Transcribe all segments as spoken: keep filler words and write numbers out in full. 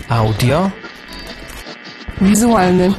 Audio wizualny.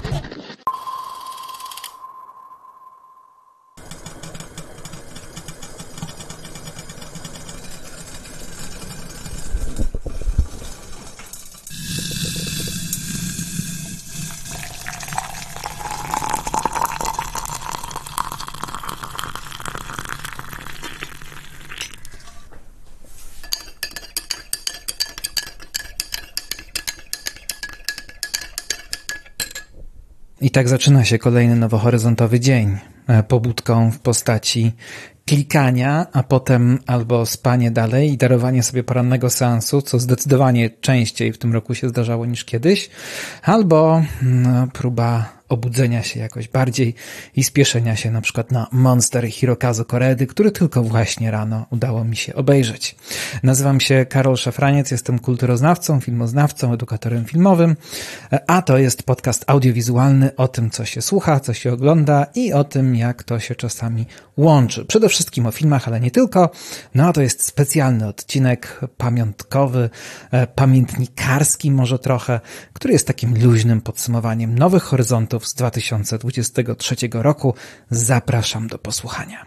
I tak zaczyna się kolejny nowohoryzontowy dzień. Pobudką w postaci klikania, a potem albo spanie dalej i darowanie sobie porannego seansu, co zdecydowanie częściej w tym roku się zdarzało niż kiedyś, albo no, próba obudzenia się jakoś bardziej i spieszenia się na przykład na Monster Hirokazu Koredy, który tylko właśnie rano udało mi się obejrzeć. Nazywam się Karol Szafraniec, jestem kulturoznawcą, filmoznawcą, edukatorem filmowym, a to jest podcast audiowizualny o tym, co się słucha, co się ogląda i o tym, jak to się czasami łączy. Przede wszystkim o filmach, ale nie tylko. No a to jest specjalny odcinek pamiątkowy, pamiętnikarski może trochę, który jest takim luźnym podsumowaniem nowych horyzontów z dwa tysiące dwudziestego trzeciego roku. Zapraszam do posłuchania.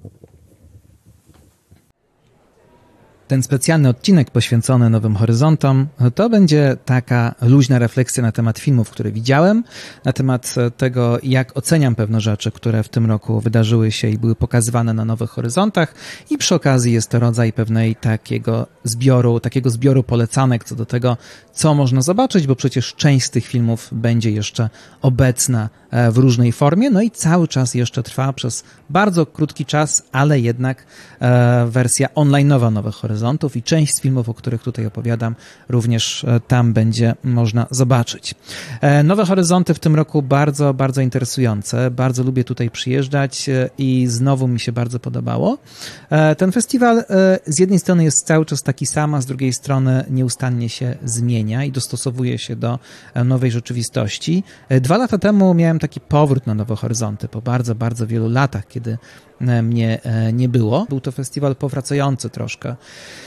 Ten specjalny odcinek poświęcony Nowym Horyzontom to będzie taka luźna refleksja na temat filmów, które widziałem, na temat tego, jak oceniam pewne rzeczy, które w tym roku wydarzyły się i były pokazywane na Nowych Horyzontach, i przy okazji jest to rodzaj pewnej takiego zbioru, takiego zbioru polecanek co do tego, co można zobaczyć, bo przecież część z tych filmów będzie jeszcze obecna w różnej formie, no i cały czas jeszcze trwa przez bardzo krótki czas, ale jednak wersja online'owa Nowych Horyzontów i część z filmów, o których tutaj opowiadam, również tam będzie można zobaczyć. Nowe Horyzonty w tym roku bardzo, bardzo interesujące. Bardzo lubię tutaj przyjeżdżać i znowu mi się bardzo podobało. Ten festiwal z jednej strony jest cały czas taki sam, a z drugiej strony nieustannie się zmienia i dostosowuje się do nowej rzeczywistości. Dwa lata temu miałem taki powrót na Nowe Horyzonty po bardzo, bardzo wielu latach, kiedy mnie nie było. Był to festiwal powracający troszkę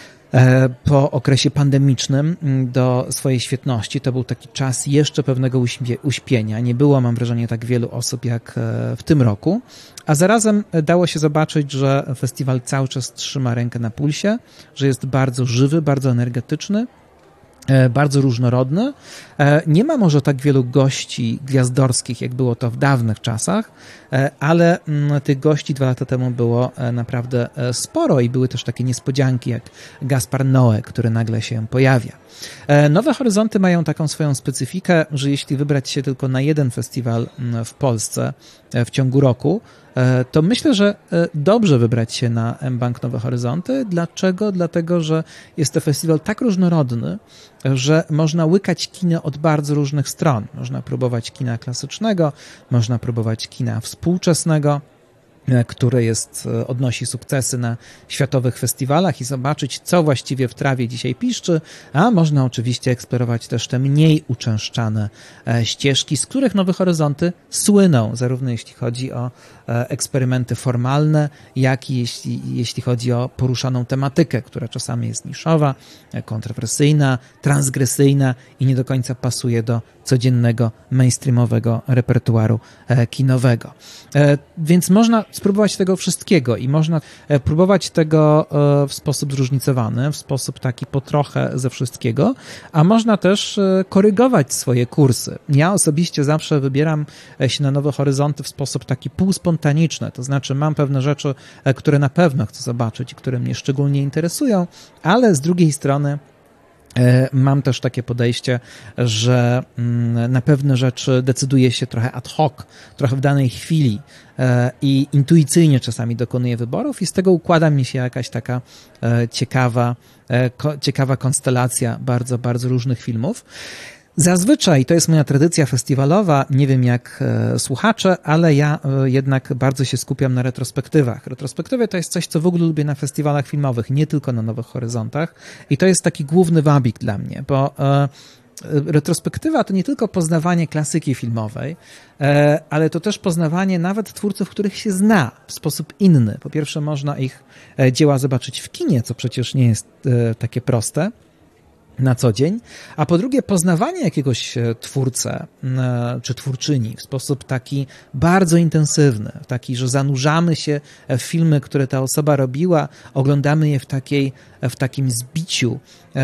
po okresie pandemicznym do swojej świetności. To był taki czas jeszcze pewnego uśpienia. Nie było, mam wrażenie, tak wielu osób jak w tym roku, a zarazem dało się zobaczyć, że festiwal cały czas trzyma rękę na pulsie, że jest bardzo żywy, bardzo energetyczny, bardzo różnorodny. Nie ma może tak wielu gości gwiazdorskich, jak było to w dawnych czasach, ale tych gości dwa lata temu było naprawdę sporo i były też takie niespodzianki jak Gaspar Noé, który nagle się pojawia. Nowe Horyzonty mają taką swoją specyfikę, że jeśli wybrać się tylko na jeden festiwal w Polsce w ciągu roku, to myślę, że dobrze wybrać się na mBank Nowe Horyzonty. Dlaczego? Dlatego, że jest to festiwal tak różnorodny, że można łykać kino od bardzo różnych stron. Można próbować kina klasycznego, można próbować kina współczesnego, które jest, odnosi sukcesy na światowych festiwalach i zobaczyć, co właściwie w trawie dzisiaj piszczy, a można oczywiście eksplorować też te mniej uczęszczane ścieżki, z których Nowe Horyzonty słyną, zarówno jeśli chodzi o eksperymenty formalne, jak i jeśli, jeśli chodzi o poruszaną tematykę, która czasami jest niszowa, kontrowersyjna, transgresyjna i nie do końca pasuje do codziennego, mainstreamowego repertuaru kinowego. Więc można spróbować tego wszystkiego i można próbować tego w sposób zróżnicowany, w sposób taki po trochę ze wszystkiego, a można też korygować swoje kursy. Ja osobiście zawsze wybieram się na Nowe Horyzonty w sposób taki półspontaniczny, to znaczy mam pewne rzeczy, które na pewno chcę zobaczyć i które mnie szczególnie interesują, ale z drugiej strony mam też takie podejście, że na pewne rzeczy decyduję się trochę ad hoc, trochę w danej chwili i intuicyjnie czasami dokonuję wyborów i z tego układa mi się jakaś taka ciekawa, ciekawa konstelacja bardzo, bardzo różnych filmów. Zazwyczaj to jest moja tradycja festiwalowa, nie wiem jak e, słuchacze, ale ja e, jednak bardzo się skupiam na retrospektywach. Retrospektywy to jest coś, co w ogóle lubię na festiwalach filmowych, nie tylko na Nowych Horyzontach i to jest taki główny wabik dla mnie, bo e, retrospektywa to nie tylko poznawanie klasyki filmowej, e, ale to też poznawanie nawet twórców, których się zna w sposób inny. Po pierwsze można ich e, dzieła zobaczyć w kinie, co przecież nie jest e, takie proste. na co dzień, a po drugie poznawanie jakiegoś twórcę czy twórczyni w sposób taki bardzo intensywny, taki, że zanurzamy się w filmy, które ta osoba robiła, oglądamy je w takiej, w takim zbiciu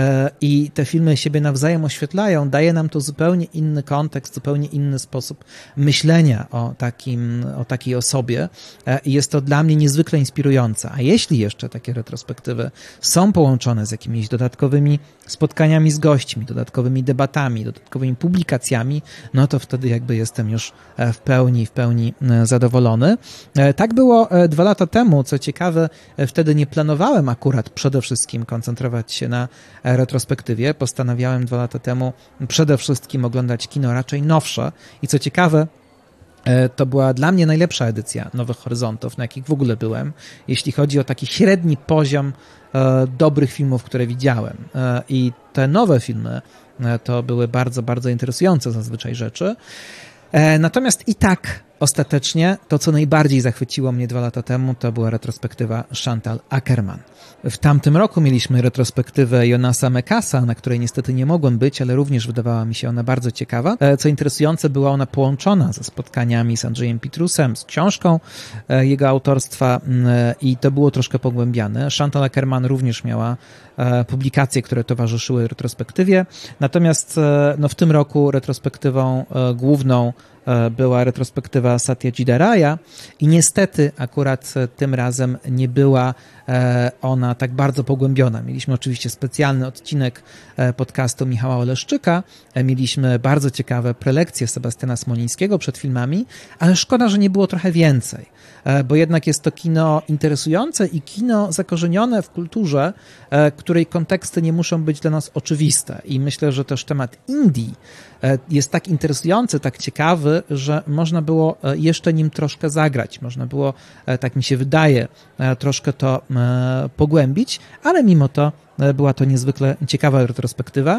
i te filmy siebie nawzajem oświetlają, daje nam to zupełnie inny kontekst, zupełnie inny sposób myślenia o takim, o takiej osobie i jest to dla mnie niezwykle inspirujące. A jeśli jeszcze takie retrospektywy są połączone z jakimiś dodatkowymi spotkaniami z gośćmi, dodatkowymi debatami, dodatkowymi publikacjami, no to wtedy jakby jestem już w pełni, w pełni zadowolony. Tak było dwa lata temu, co ciekawe, wtedy nie planowałem akurat przede wszystkim koncentrować się na retrospektywie. Postanawiałem dwa lata temu przede wszystkim oglądać kino raczej nowsze i co ciekawe, to była dla mnie najlepsza edycja Nowych Horyzontów, na jakich w ogóle byłem, jeśli chodzi o taki średni poziom e, dobrych filmów, które widziałem. E, I te nowe filmy e, to były bardzo, bardzo interesujące zazwyczaj rzeczy. E, natomiast i tak ostatecznie to, co najbardziej zachwyciło mnie dwa lata temu, to była retrospektywa Chantal Akerman. W tamtym roku mieliśmy retrospektywę Jonasa Mekasa, na której niestety nie mogłem być, ale również wydawała mi się ona bardzo ciekawa. Co interesujące, była ona połączona ze spotkaniami z Andrzejem Pitrusem, z książką jego autorstwa i to było troszkę pogłębiane. Chantal Akerman również miała publikacje, które towarzyszyły retrospektywie, natomiast no, w tym roku retrospektywą główną była retrospektywa Satyajita Raya i niestety akurat tym razem nie była ona tak bardzo pogłębiona. Mieliśmy oczywiście specjalny odcinek podcastu Michała Oleszczyka, mieliśmy bardzo ciekawe prelekcje Sebastiana Smolińskiego przed filmami, ale szkoda, że nie było trochę więcej, bo jednak jest to kino interesujące i kino zakorzenione w kulturze, której konteksty nie muszą być dla nas oczywiste i myślę, że też temat Indii jest tak interesujący, tak ciekawy, że można było jeszcze nim troszkę zagrać, można było, tak mi się wydaje, troszkę to pogłębić, ale mimo to była to niezwykle ciekawa retrospektywa.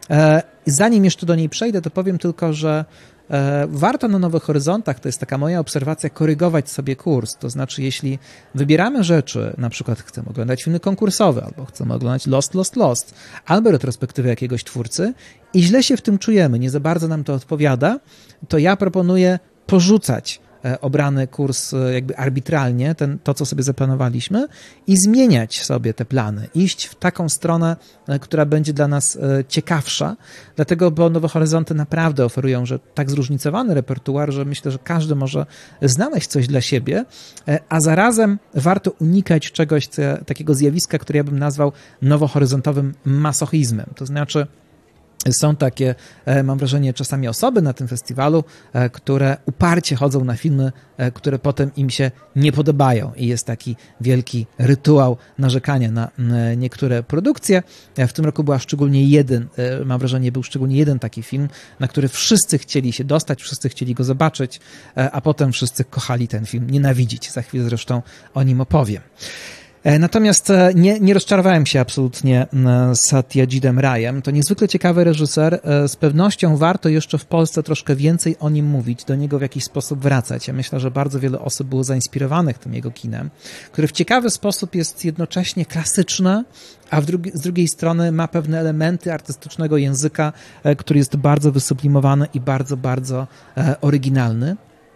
Zanim jeszcze do niej przejdę, to powiem tylko, że warto na Nowych Horyzontach, to jest taka moja obserwacja, korygować sobie kurs. To znaczy, jeśli wybieramy rzeczy, na przykład chcemy oglądać filmy konkursowe, albo chcemy oglądać Lost, Lost, Lost, albo retrospektywę jakiegoś twórcy i źle się w tym czujemy, nie za bardzo nam to odpowiada, to ja proponuję porzucać obrany kurs jakby arbitralnie, ten, to, co sobie zaplanowaliśmy i zmieniać sobie te plany, iść w taką stronę, która będzie dla nas ciekawsza, dlatego, bo Nowe Horyzonty naprawdę oferują, że tak zróżnicowany repertuar, że myślę, że każdy może znaleźć coś dla siebie, a zarazem warto unikać czegoś, co, takiego zjawiska, które ja bym nazwał nowohoryzontowym masochizmem, to znaczy są takie, mam wrażenie, czasami osoby na tym festiwalu, które uparcie chodzą na filmy, które potem im się nie podobają i jest taki wielki rytuał narzekania na niektóre produkcje. W tym roku była szczególnie jeden, mam wrażenie, był szczególnie jeden taki film, na który wszyscy chcieli się dostać, wszyscy chcieli go zobaczyć, a potem wszyscy kochali ten film nienawidzić. Za chwilę zresztą o nim opowiem. Natomiast nie, nie rozczarowałem się absolutnie Satyajitem Rayem. To niezwykle ciekawy reżyser. Z pewnością warto jeszcze w Polsce troszkę więcej o nim mówić, do niego w jakiś sposób wracać. Ja myślę, że bardzo wiele osób było zainspirowanych tym jego kinem, który w ciekawy sposób jest jednocześnie klasyczny, a w drugi, z drugiej strony ma pewne elementy artystycznego języka, który jest bardzo wysublimowany i bardzo, bardzo oryginalny.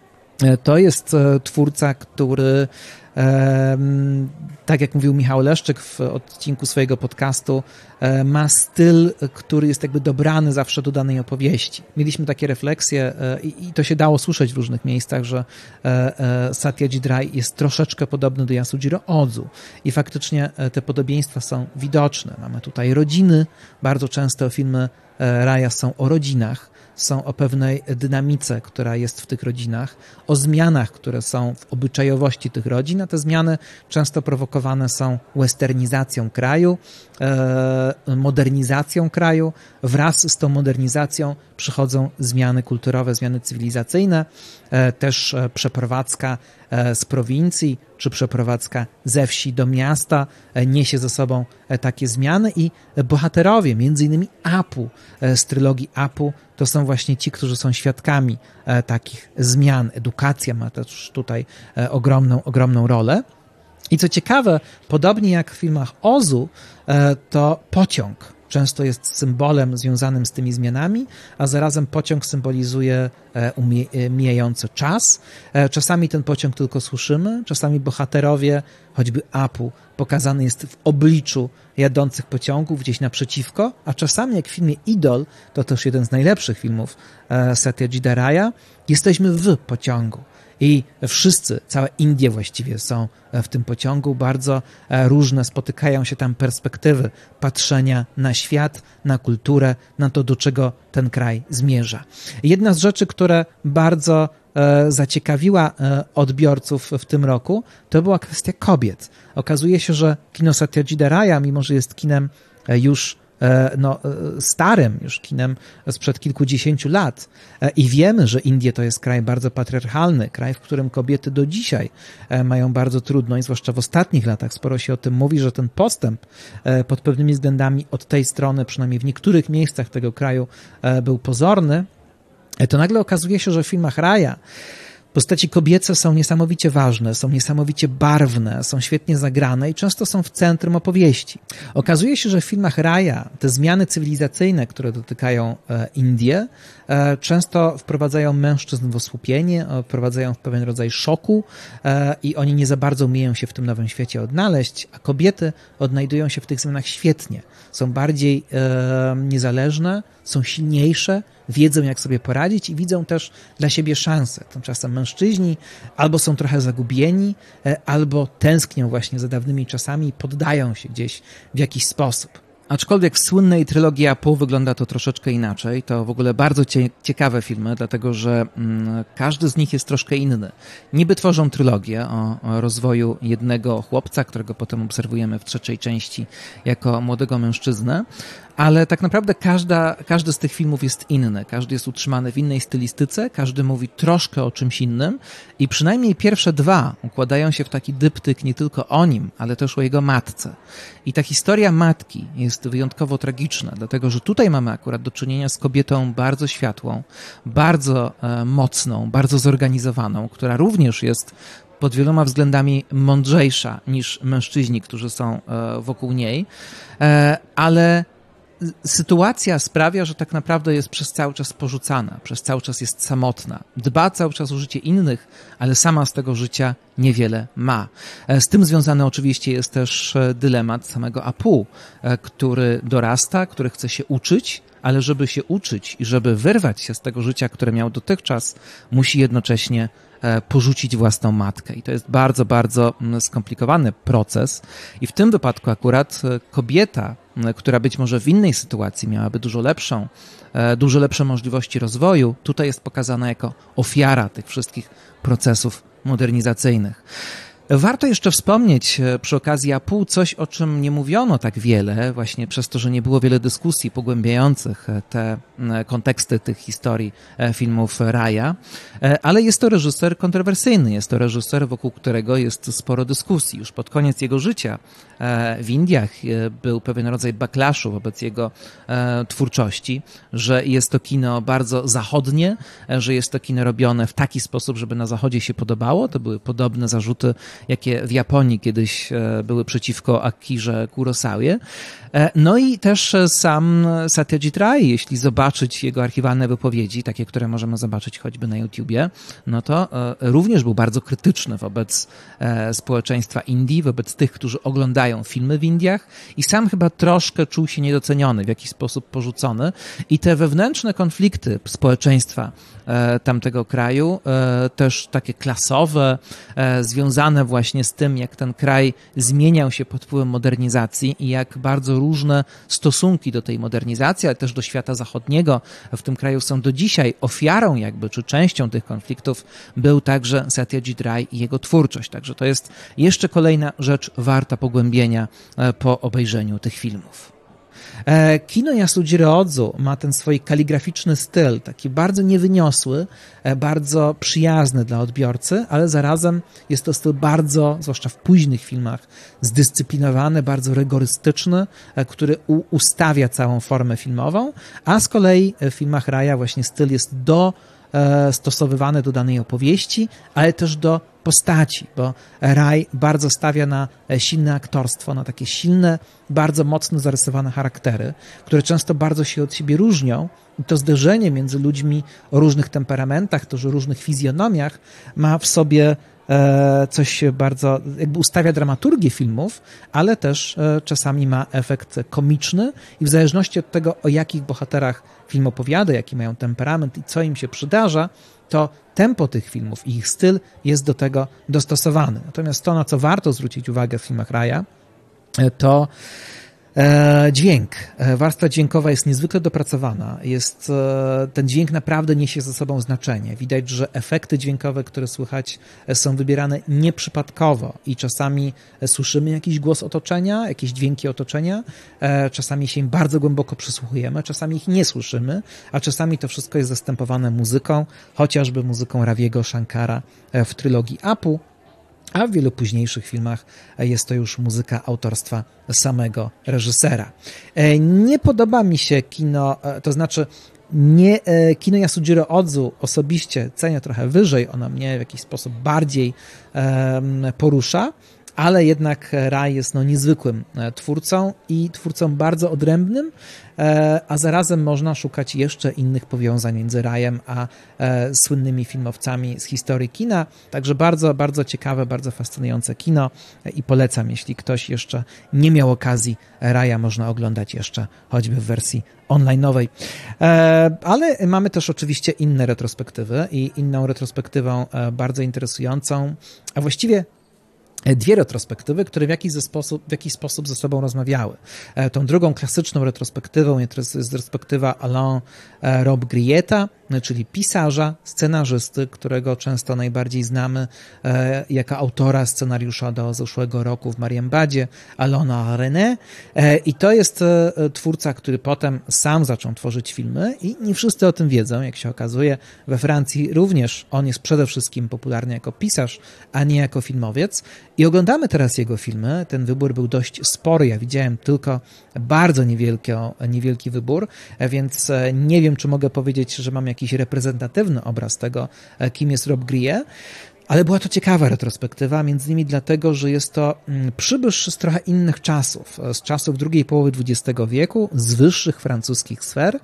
To jest twórca, który, tak jak mówił Michał Leszczyk w odcinku swojego podcastu, ma styl, który jest jakby dobrany zawsze do danej opowieści. Mieliśmy takie refleksje i to się dało słyszeć w różnych miejscach, że Satyajit Ray jest troszeczkę podobny do Yasujiro Ozu i faktycznie te podobieństwa są widoczne. Mamy tutaj rodziny, bardzo często filmy Raya są o rodzinach, są o pewnej dynamice, która jest w tych rodzinach, o zmianach, które są w obyczajowości tych rodzin, a te zmiany często prowokowane są westernizacją kraju, modernizacją kraju. Wraz z tą modernizacją przychodzą zmiany kulturowe, zmiany cywilizacyjne, też przeprowadzka z prowincji, czy przeprowadzka ze wsi do miasta niesie ze sobą takie zmiany i bohaterowie, między innymi Apu z trylogii Apu, to są właśnie ci, którzy są świadkami takich zmian. Edukacja ma też tutaj ogromną, ogromną rolę. I co ciekawe, podobnie jak w filmach Ozu, to pociąg często jest symbolem związanym z tymi zmianami, a zarazem pociąg symbolizuje mijający czas. Czasami ten pociąg tylko słyszymy, czasami bohaterowie, choćby Apu, pokazany jest w obliczu jadących pociągów gdzieś naprzeciwko, a czasami jak w filmie Idol, to też jeden z najlepszych filmów Satyajita Raya, jesteśmy w pociągu. I wszyscy, całe Indie właściwie są w tym pociągu, bardzo różne, spotykają się tam perspektywy patrzenia na świat, na kulturę, na to, do czego ten kraj zmierza. Jedna z rzeczy, które bardzo zaciekawiła odbiorców w tym roku, to była kwestia kobiet. Okazuje się, że kino Satyajita Raya, mimo że jest kinem już no, starym już kinem sprzed kilkudziesięciu lat i wiemy, że Indie to jest kraj bardzo patriarchalny, kraj, w którym kobiety do dzisiaj mają bardzo trudno i zwłaszcza w ostatnich latach sporo się o tym mówi, że ten postęp pod pewnymi względami od tej strony, przynajmniej w niektórych miejscach tego kraju był pozorny, to nagle okazuje się, że w filmach Raya postaci kobiece są niesamowicie ważne, są niesamowicie barwne, są świetnie zagrane i często są w centrum opowieści. Okazuje się, że w filmach Raya te zmiany cywilizacyjne, które dotykają e, Indie, e, często wprowadzają mężczyzn w osłupienie, e, wprowadzają w pewien rodzaj szoku e, i oni nie za bardzo umieją się w tym nowym świecie odnaleźć, a kobiety odnajdują się w tych zmianach świetnie. Są bardziej e, niezależne, są silniejsze, wiedzą, jak sobie poradzić i widzą też dla siebie szansę. Tymczasem mężczyźni albo są trochę zagubieni, albo tęsknią właśnie za dawnymi czasami i poddają się gdzieś w jakiś sposób. Aczkolwiek w słynnej trylogii Apu wygląda to troszeczkę inaczej. To w ogóle bardzo cie- ciekawe filmy, dlatego że mm, każdy z nich jest troszkę inny. Niby tworzą trylogię o, o rozwoju jednego chłopca, którego potem obserwujemy w trzeciej części jako młodego mężczyznę, ale tak naprawdę każda, każdy z tych filmów jest inny. Każdy jest utrzymany w innej stylistyce, każdy mówi troszkę o czymś innym i przynajmniej pierwsze dwa układają się w taki dyptyk nie tylko o nim, ale też o jego matce. I ta historia matki jest wyjątkowo tragiczna, dlatego że tutaj mamy akurat do czynienia z kobietą bardzo światłą, bardzo e, mocną, bardzo zorganizowaną, która również jest pod wieloma względami mądrzejsza niż mężczyźni, którzy są e, wokół niej, e, ale sytuacja sprawia, że tak naprawdę jest przez cały czas porzucana, przez cały czas jest samotna. Dba cały czas o życie innych, ale sama z tego życia niewiele ma. Z tym związany oczywiście jest też dylemat samego Apu, który dorasta, który chce się uczyć, ale żeby się uczyć i żeby wyrwać się z tego życia, które miał dotychczas, musi jednocześnie porzucić własną matkę. I to jest bardzo, bardzo skomplikowany proces. I w tym wypadku akurat kobieta, która być może w innej sytuacji miałaby dużo lepszą, dużo lepsze możliwości rozwoju, tutaj jest pokazana jako ofiara tych wszystkich procesów modernizacyjnych. Warto jeszcze wspomnieć przy okazji Apu coś, o czym nie mówiono tak wiele, właśnie przez to, że nie było wiele dyskusji pogłębiających te konteksty tych historii filmów Raya, ale jest to reżyser kontrowersyjny, jest to reżyser, wokół którego jest sporo dyskusji. Już pod koniec jego życia w Indiach był pewien rodzaj backlashu wobec jego twórczości, że jest to kino bardzo zachodnie, że jest to kino robione w taki sposób, żeby na Zachodzie się podobało. To były podobne zarzuty, jakie w Japonii kiedyś były przeciwko Akirze Kurosawie. No i też sam Satyajit Ray, jeśli zobaczyć jego archiwalne wypowiedzi, takie, które możemy zobaczyć choćby na YouTubie, no to również był bardzo krytyczny wobec społeczeństwa Indii, wobec tych, którzy oglądają filmy w Indiach i sam chyba troszkę czuł się niedoceniony, w jakiś sposób porzucony i te wewnętrzne konflikty społeczeństwa tamtego kraju, też takie klasowe, związane właśnie z tym, jak ten kraj zmieniał się pod wpływem modernizacji i jak bardzo różne stosunki do tej modernizacji, ale też do świata zachodniego w tym kraju są do dzisiaj ofiarą jakby, czy częścią tych konfliktów był także Satyajit Ray i jego twórczość. Także to jest jeszcze kolejna rzecz warta pogłębienia po obejrzeniu tych filmów. Kino Yasujiro Ozu ma ten swój kaligraficzny styl, taki bardzo niewyniosły, bardzo przyjazny dla odbiorcy, ale zarazem jest to styl bardzo, zwłaszcza w późnych filmach, zdyscyplinowany, bardzo rygorystyczny, który ustawia całą formę filmową, a z kolei w filmach Raya właśnie styl jest do stosowywane do danej opowieści, ale też do postaci, bo Raj bardzo stawia na silne aktorstwo, na takie silne, bardzo mocno zarysowane charaktery, które często bardzo się od siebie różnią i to zderzenie między ludźmi o różnych temperamentach, też o różnych fizjonomiach ma w sobie coś bardzo, jakby ustawia dramaturgię filmów, ale też czasami ma efekt komiczny i w zależności od tego, o jakich bohaterach film opowiada, jaki mają temperament i co im się przydarza, to tempo tych filmów i ich styl jest do tego dostosowany. Natomiast to, na co warto zwrócić uwagę w filmach Raya, to dźwięk. Warstwa dźwiękowa jest niezwykle dopracowana. Jest, ten dźwięk naprawdę niesie ze sobą znaczenie. Widać, że efekty dźwiękowe, które słychać, są wybierane nieprzypadkowo i czasami słyszymy jakiś głos otoczenia, jakieś dźwięki otoczenia, czasami się im bardzo głęboko przysłuchujemy, czasami ich nie słyszymy, a czasami to wszystko jest zastępowane muzyką, chociażby muzyką Raviego Shankara w trylogii Apu, a w wielu późniejszych filmach jest to już muzyka autorstwa samego reżysera. Nie podoba mi się kino, to znaczy nie, kino Yasujiro Ozu osobiście cenię trochę wyżej, ono mnie w jakiś sposób bardziej porusza, ale jednak Rai jest no niezwykłym twórcą i twórcą bardzo odrębnym, a zarazem można szukać jeszcze innych powiązań między Rajem a słynnymi filmowcami z historii kina. Także bardzo, bardzo ciekawe, bardzo fascynujące kino i polecam, jeśli ktoś jeszcze nie miał okazji, Raja można oglądać jeszcze choćby w wersji online'owej. Ale mamy też oczywiście inne retrospektywy i inną retrospektywą bardzo interesującą, a właściwie dwie retrospektywy, które w jakiś, sposób, w jakiś sposób ze sobą rozmawiały. Tą drugą klasyczną retrospektywą jest retrospektywa Alain Robbe-Grietta, czyli pisarza, scenarzysty, którego często najbardziej znamy jako autora scenariusza do zeszłego roku w Marienbadzie, Alaina René. I to jest twórca, który potem sam zaczął tworzyć filmy i nie wszyscy o tym wiedzą, jak się okazuje. We Francji również on jest przede wszystkim popularny jako pisarz, a nie jako filmowiec. I oglądamy teraz jego filmy. Ten wybór był dość spory. Ja widziałem tylko bardzo niewielki, niewielki wybór, więc nie wiem, czy mogę powiedzieć, że mam jakiś reprezentatywny obraz tego, kim jest Robbe-Griet, ale była to ciekawa retrospektywa, między innymi dlatego, że jest to przybysz z trochę innych czasów, z czasów drugiej połowy dwudziestego wieku, z wyższych francuskich sfer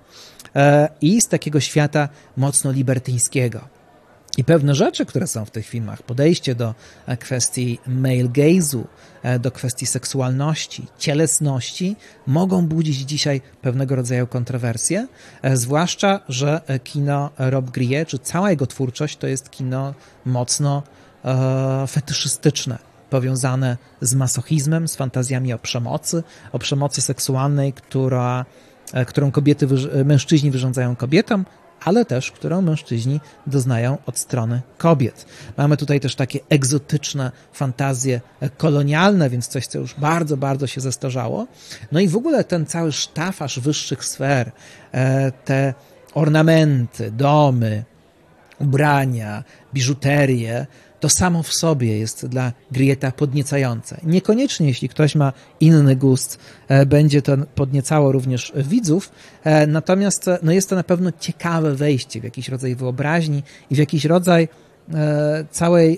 i z takiego świata mocno libertyńskiego. I pewne rzeczy, które są w tych filmach, podejście do kwestii male gaze'u, do kwestii seksualności, cielesności, mogą budzić dzisiaj pewnego rodzaju kontrowersje, zwłaszcza, że kino Robbe-Griet, czy cała jego twórczość, to jest kino mocno e, fetyszystyczne, powiązane z masochizmem, z fantazjami o przemocy, o przemocy seksualnej, która, którą kobiety, mężczyźni wyrządzają kobietom, ale też, którą mężczyźni doznają od strony kobiet. Mamy tutaj też takie egzotyczne fantazje kolonialne, więc coś, co już bardzo, bardzo się zestarzało. No i w ogóle ten cały sztafaż wyższych sfer, te ornamenty, domy, ubrania, biżuterię, to samo w sobie jest dla Grieta podniecające. Niekoniecznie, jeśli ktoś ma inny gust, będzie to podniecało również widzów, natomiast no jest to na pewno ciekawe wejście w jakiś rodzaj wyobraźni i w jakiś rodzaj całej,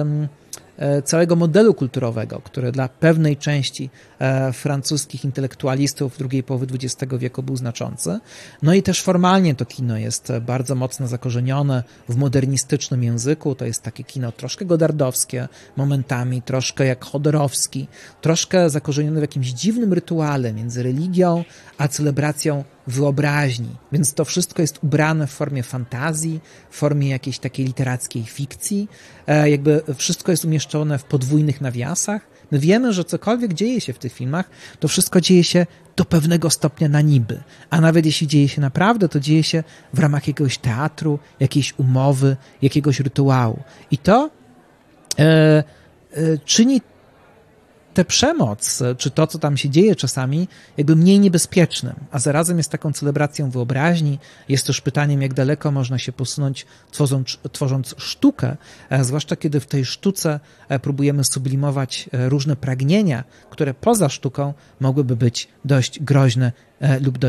całego modelu kulturowego, który dla pewnej części francuskich intelektualistów drugiej połowy dwudziestego wieku był znaczący. No i też formalnie to kino jest bardzo mocno zakorzenione w modernistycznym języku. To jest takie kino troszkę godardowskie, momentami troszkę jak Chodorowski, troszkę zakorzenione w jakimś dziwnym rytuale między religią a celebracją wyobraźni. Więc to wszystko jest ubrane w formie fantazji, w formie jakiejś takiej literackiej fikcji. Jakby wszystko jest umieszczone w podwójnych nawiasach. My wiemy, że cokolwiek dzieje się w tych filmach, to wszystko dzieje się do pewnego stopnia na niby. A nawet jeśli dzieje się naprawdę, to dzieje się w ramach jakiegoś teatru, jakiejś umowy, jakiegoś rytuału. I to e, e, czyni tę przemoc, czy to, co tam się dzieje czasami, jakby mniej niebezpiecznym, a zarazem jest taką celebracją wyobraźni, jest też pytaniem, jak daleko można się posunąć, tworząc, tworząc sztukę, zwłaszcza kiedy w tej sztuce próbujemy sublimować różne pragnienia, które poza sztuką mogłyby być dość groźne lub dość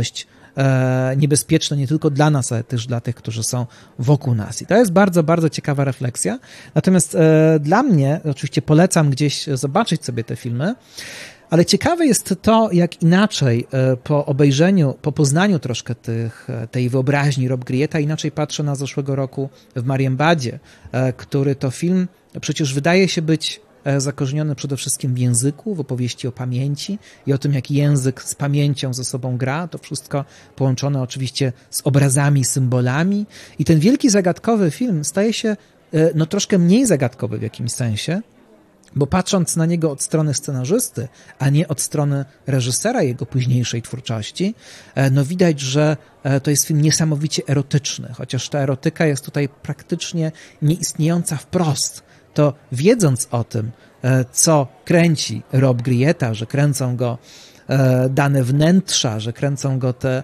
e, niebezpieczne nie tylko dla nas, ale też dla tych, którzy są wokół nas. I to jest bardzo, bardzo ciekawa refleksja. Natomiast e, dla mnie, oczywiście polecam gdzieś zobaczyć sobie te filmy, ale ciekawe jest to, jak inaczej po obejrzeniu, po poznaniu troszkę tych, tej wyobraźni Rob Grietta, inaczej patrzę na zeszłego roku w Marienbadzie, który to film przecież wydaje się być zakorzeniony przede wszystkim w języku, w opowieści o pamięci i o tym, jak język z pamięcią ze sobą gra. To wszystko połączone oczywiście z obrazami, symbolami. I ten wielki, zagadkowy film staje się no, troszkę mniej zagadkowy w jakimś sensie, bo patrząc na niego od strony scenarzysty, a nie od strony reżysera jego późniejszej twórczości, no widać, że to jest film niesamowicie erotyczny, chociaż ta erotyka jest tutaj praktycznie nieistniejąca wprost. To wiedząc o tym, co kręci Rob Grietta, że kręcą go dane wnętrza, że kręcą go te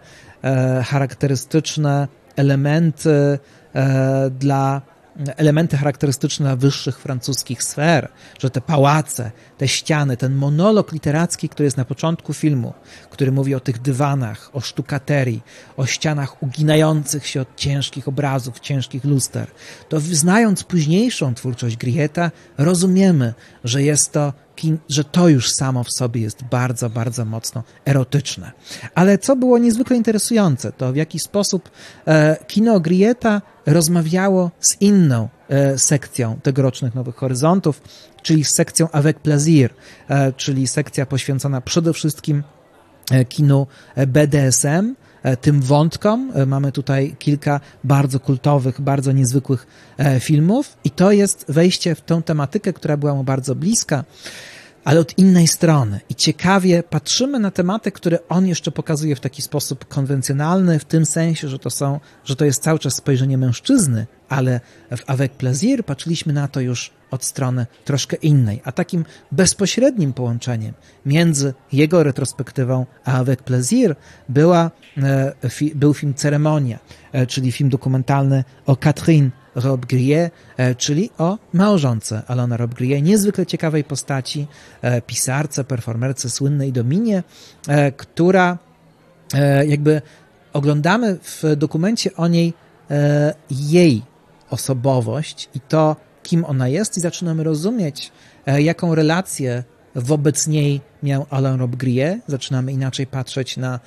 charakterystyczne elementy dla elementy charakterystyczne dla wyższych francuskich sfer, że te pałace, te ściany, ten monolog literacki, który jest na początku filmu, który mówi o tych dywanach, o sztukaterii, o ścianach uginających się od ciężkich obrazów, ciężkich luster, to znając późniejszą twórczość Grietta, rozumiemy, że jest to że to już samo w sobie jest bardzo, bardzo mocno erotyczne. Ale co było niezwykle interesujące, to w jaki sposób e, kino Grietta rozmawiało z inną e, sekcją tegorocznych Nowych Horyzontów, czyli z sekcją Avec Plaisir, e, czyli sekcja poświęcona przede wszystkim e, kinu B D S M, tym wątkom. Mamy tutaj kilka bardzo kultowych, bardzo niezwykłych filmów i to jest wejście w tę tematykę, która była mu bardzo bliska, ale od innej strony. I ciekawie patrzymy na tematy, które on jeszcze pokazuje w taki sposób konwencjonalny, w tym sensie, że to są, że to jest cały czas spojrzenie mężczyzny, ale w Avec Plaisir patrzyliśmy na to już od strony troszkę innej, a takim bezpośrednim połączeniem między jego retrospektywą a Avec Plaisir była, e, fi, był film Ceremonia, e, czyli film dokumentalny o Catherine Robbe-Grillet, e, czyli o małżonce Alaina Robbe-Grillet, niezwykle ciekawej postaci, e, pisarce, performerce, słynnej Dominie, e, która e, jakby oglądamy w dokumencie o niej e, jej osobowość i to, kim ona jest i zaczynamy rozumieć, e, jaką relację wobec niej miał Alain Robbe-Grillet. Zaczynamy inaczej patrzeć na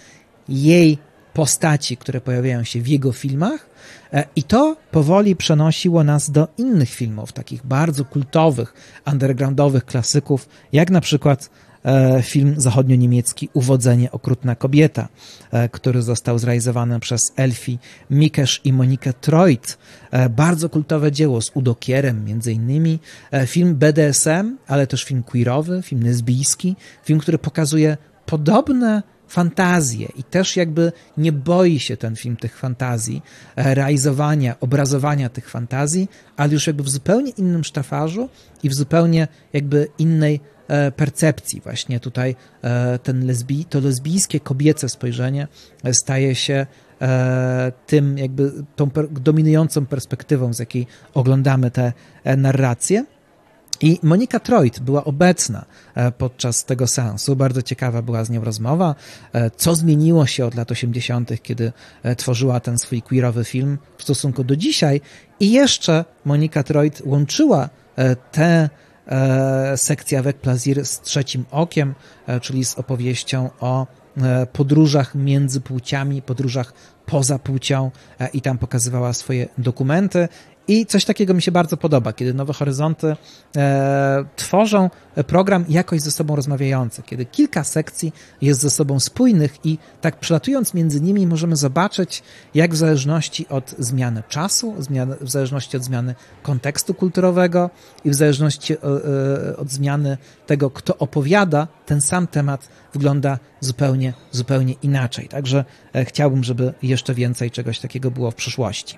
jej postaci, które pojawiają się w jego filmach e, i to powoli przenosiło nas do innych filmów, takich bardzo kultowych, undergroundowych klasyków, jak na przykład e, film zachodnio-niemiecki Uwodzenie, okrutna kobieta, e, który został zrealizowany przez Elfie Mikesz i Monikę Troit. E, bardzo kultowe dzieło z Udo Kierem między innymi. E, film B D S M, ale też film queerowy, film lesbijski, film, który pokazuje podobne fantazje i też jakby nie boi się ten film tych fantazji, realizowania, obrazowania tych fantazji, ale już jakby w zupełnie innym sztafarzu i w zupełnie jakby innej percepcji. Właśnie tutaj ten lesbi, to lesbijskie, kobiece spojrzenie staje się tym jakby tą dominującą perspektywą, z jakiej oglądamy te narracje. I Monika Troit była obecna podczas tego seansu. Bardzo ciekawa była z nią rozmowa, co zmieniło się od lat osiemdziesiątych, kiedy tworzyła ten swój queerowy film w stosunku do dzisiaj. I jeszcze Monika Troit łączyła tę sekcję Avec Plaisir z Trzecim Okiem, czyli z opowieścią o podróżach między płciami, podróżach poza płcią i tam pokazywała swoje dokumenty. I coś takiego mi się bardzo podoba, kiedy Nowe Horyzonty e, tworzą program jakoś ze sobą rozmawiający, kiedy kilka sekcji jest ze sobą spójnych i tak przelatując między nimi możemy zobaczyć, jak w zależności od zmiany czasu, zmiany, w zależności od zmiany kontekstu kulturowego i w zależności e, od zmiany tego, kto opowiada, ten sam temat wygląda zupełnie, zupełnie inaczej. Także e, chciałbym, żeby jeszcze więcej czegoś takiego było w przyszłości.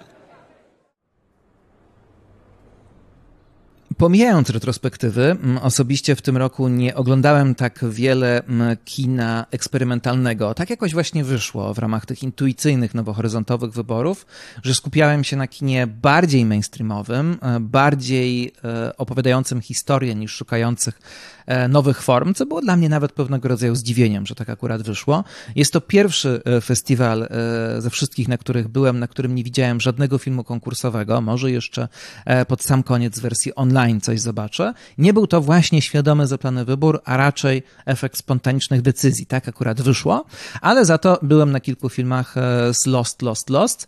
Pomijając retrospektywy, osobiście w tym roku nie oglądałem tak wiele kina eksperymentalnego. Tak jakoś właśnie wyszło w ramach tych intuicyjnych, nowohoryzontowych wyborów, że skupiałem się na kinie bardziej mainstreamowym, bardziej opowiadającym historię niż szukających nowych form, co było dla mnie nawet pewnego rodzaju zdziwieniem, że tak akurat wyszło. Jest to pierwszy festiwal ze wszystkich, na których byłem, na którym nie widziałem żadnego filmu konkursowego, może jeszcze pod sam koniec wersji online coś zobaczę. Nie był to właśnie świadomy, zaplany wybór, a raczej efekt spontanicznych decyzji. Tak akurat wyszło, ale za to byłem na kilku filmach z Lost, Lost, Lost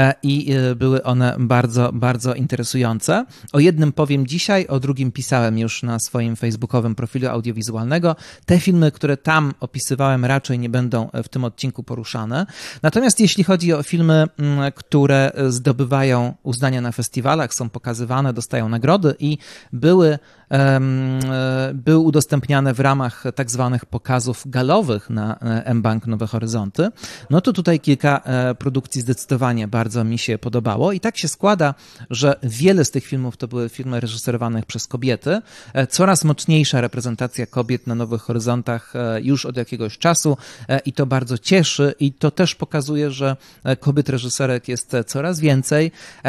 i były one bardzo, bardzo interesujące. O jednym powiem dzisiaj, o drugim pisałem już na swoim facebookowym profilu audiowizualnego. Te filmy, które tam opisywałem, raczej nie będą w tym odcinku poruszane. Natomiast jeśli chodzi o filmy, które zdobywają uznania na festiwalach, są pokazywane, dostają nagrody i były, um, były udostępniane w ramach tak zwanych pokazów galowych na mBank Nowe Horyzonty, no to tutaj kilka produkcji zdecydowanie bardzo mi się podobało i tak się składa, że wiele z tych filmów to były filmy reżyserowanych przez kobiety. Coraz mocniejsza reprezentacja kobiet na Nowych Horyzontach już od jakiegoś czasu i to bardzo cieszy i to też pokazuje, że kobiet reżyserek jest coraz więcej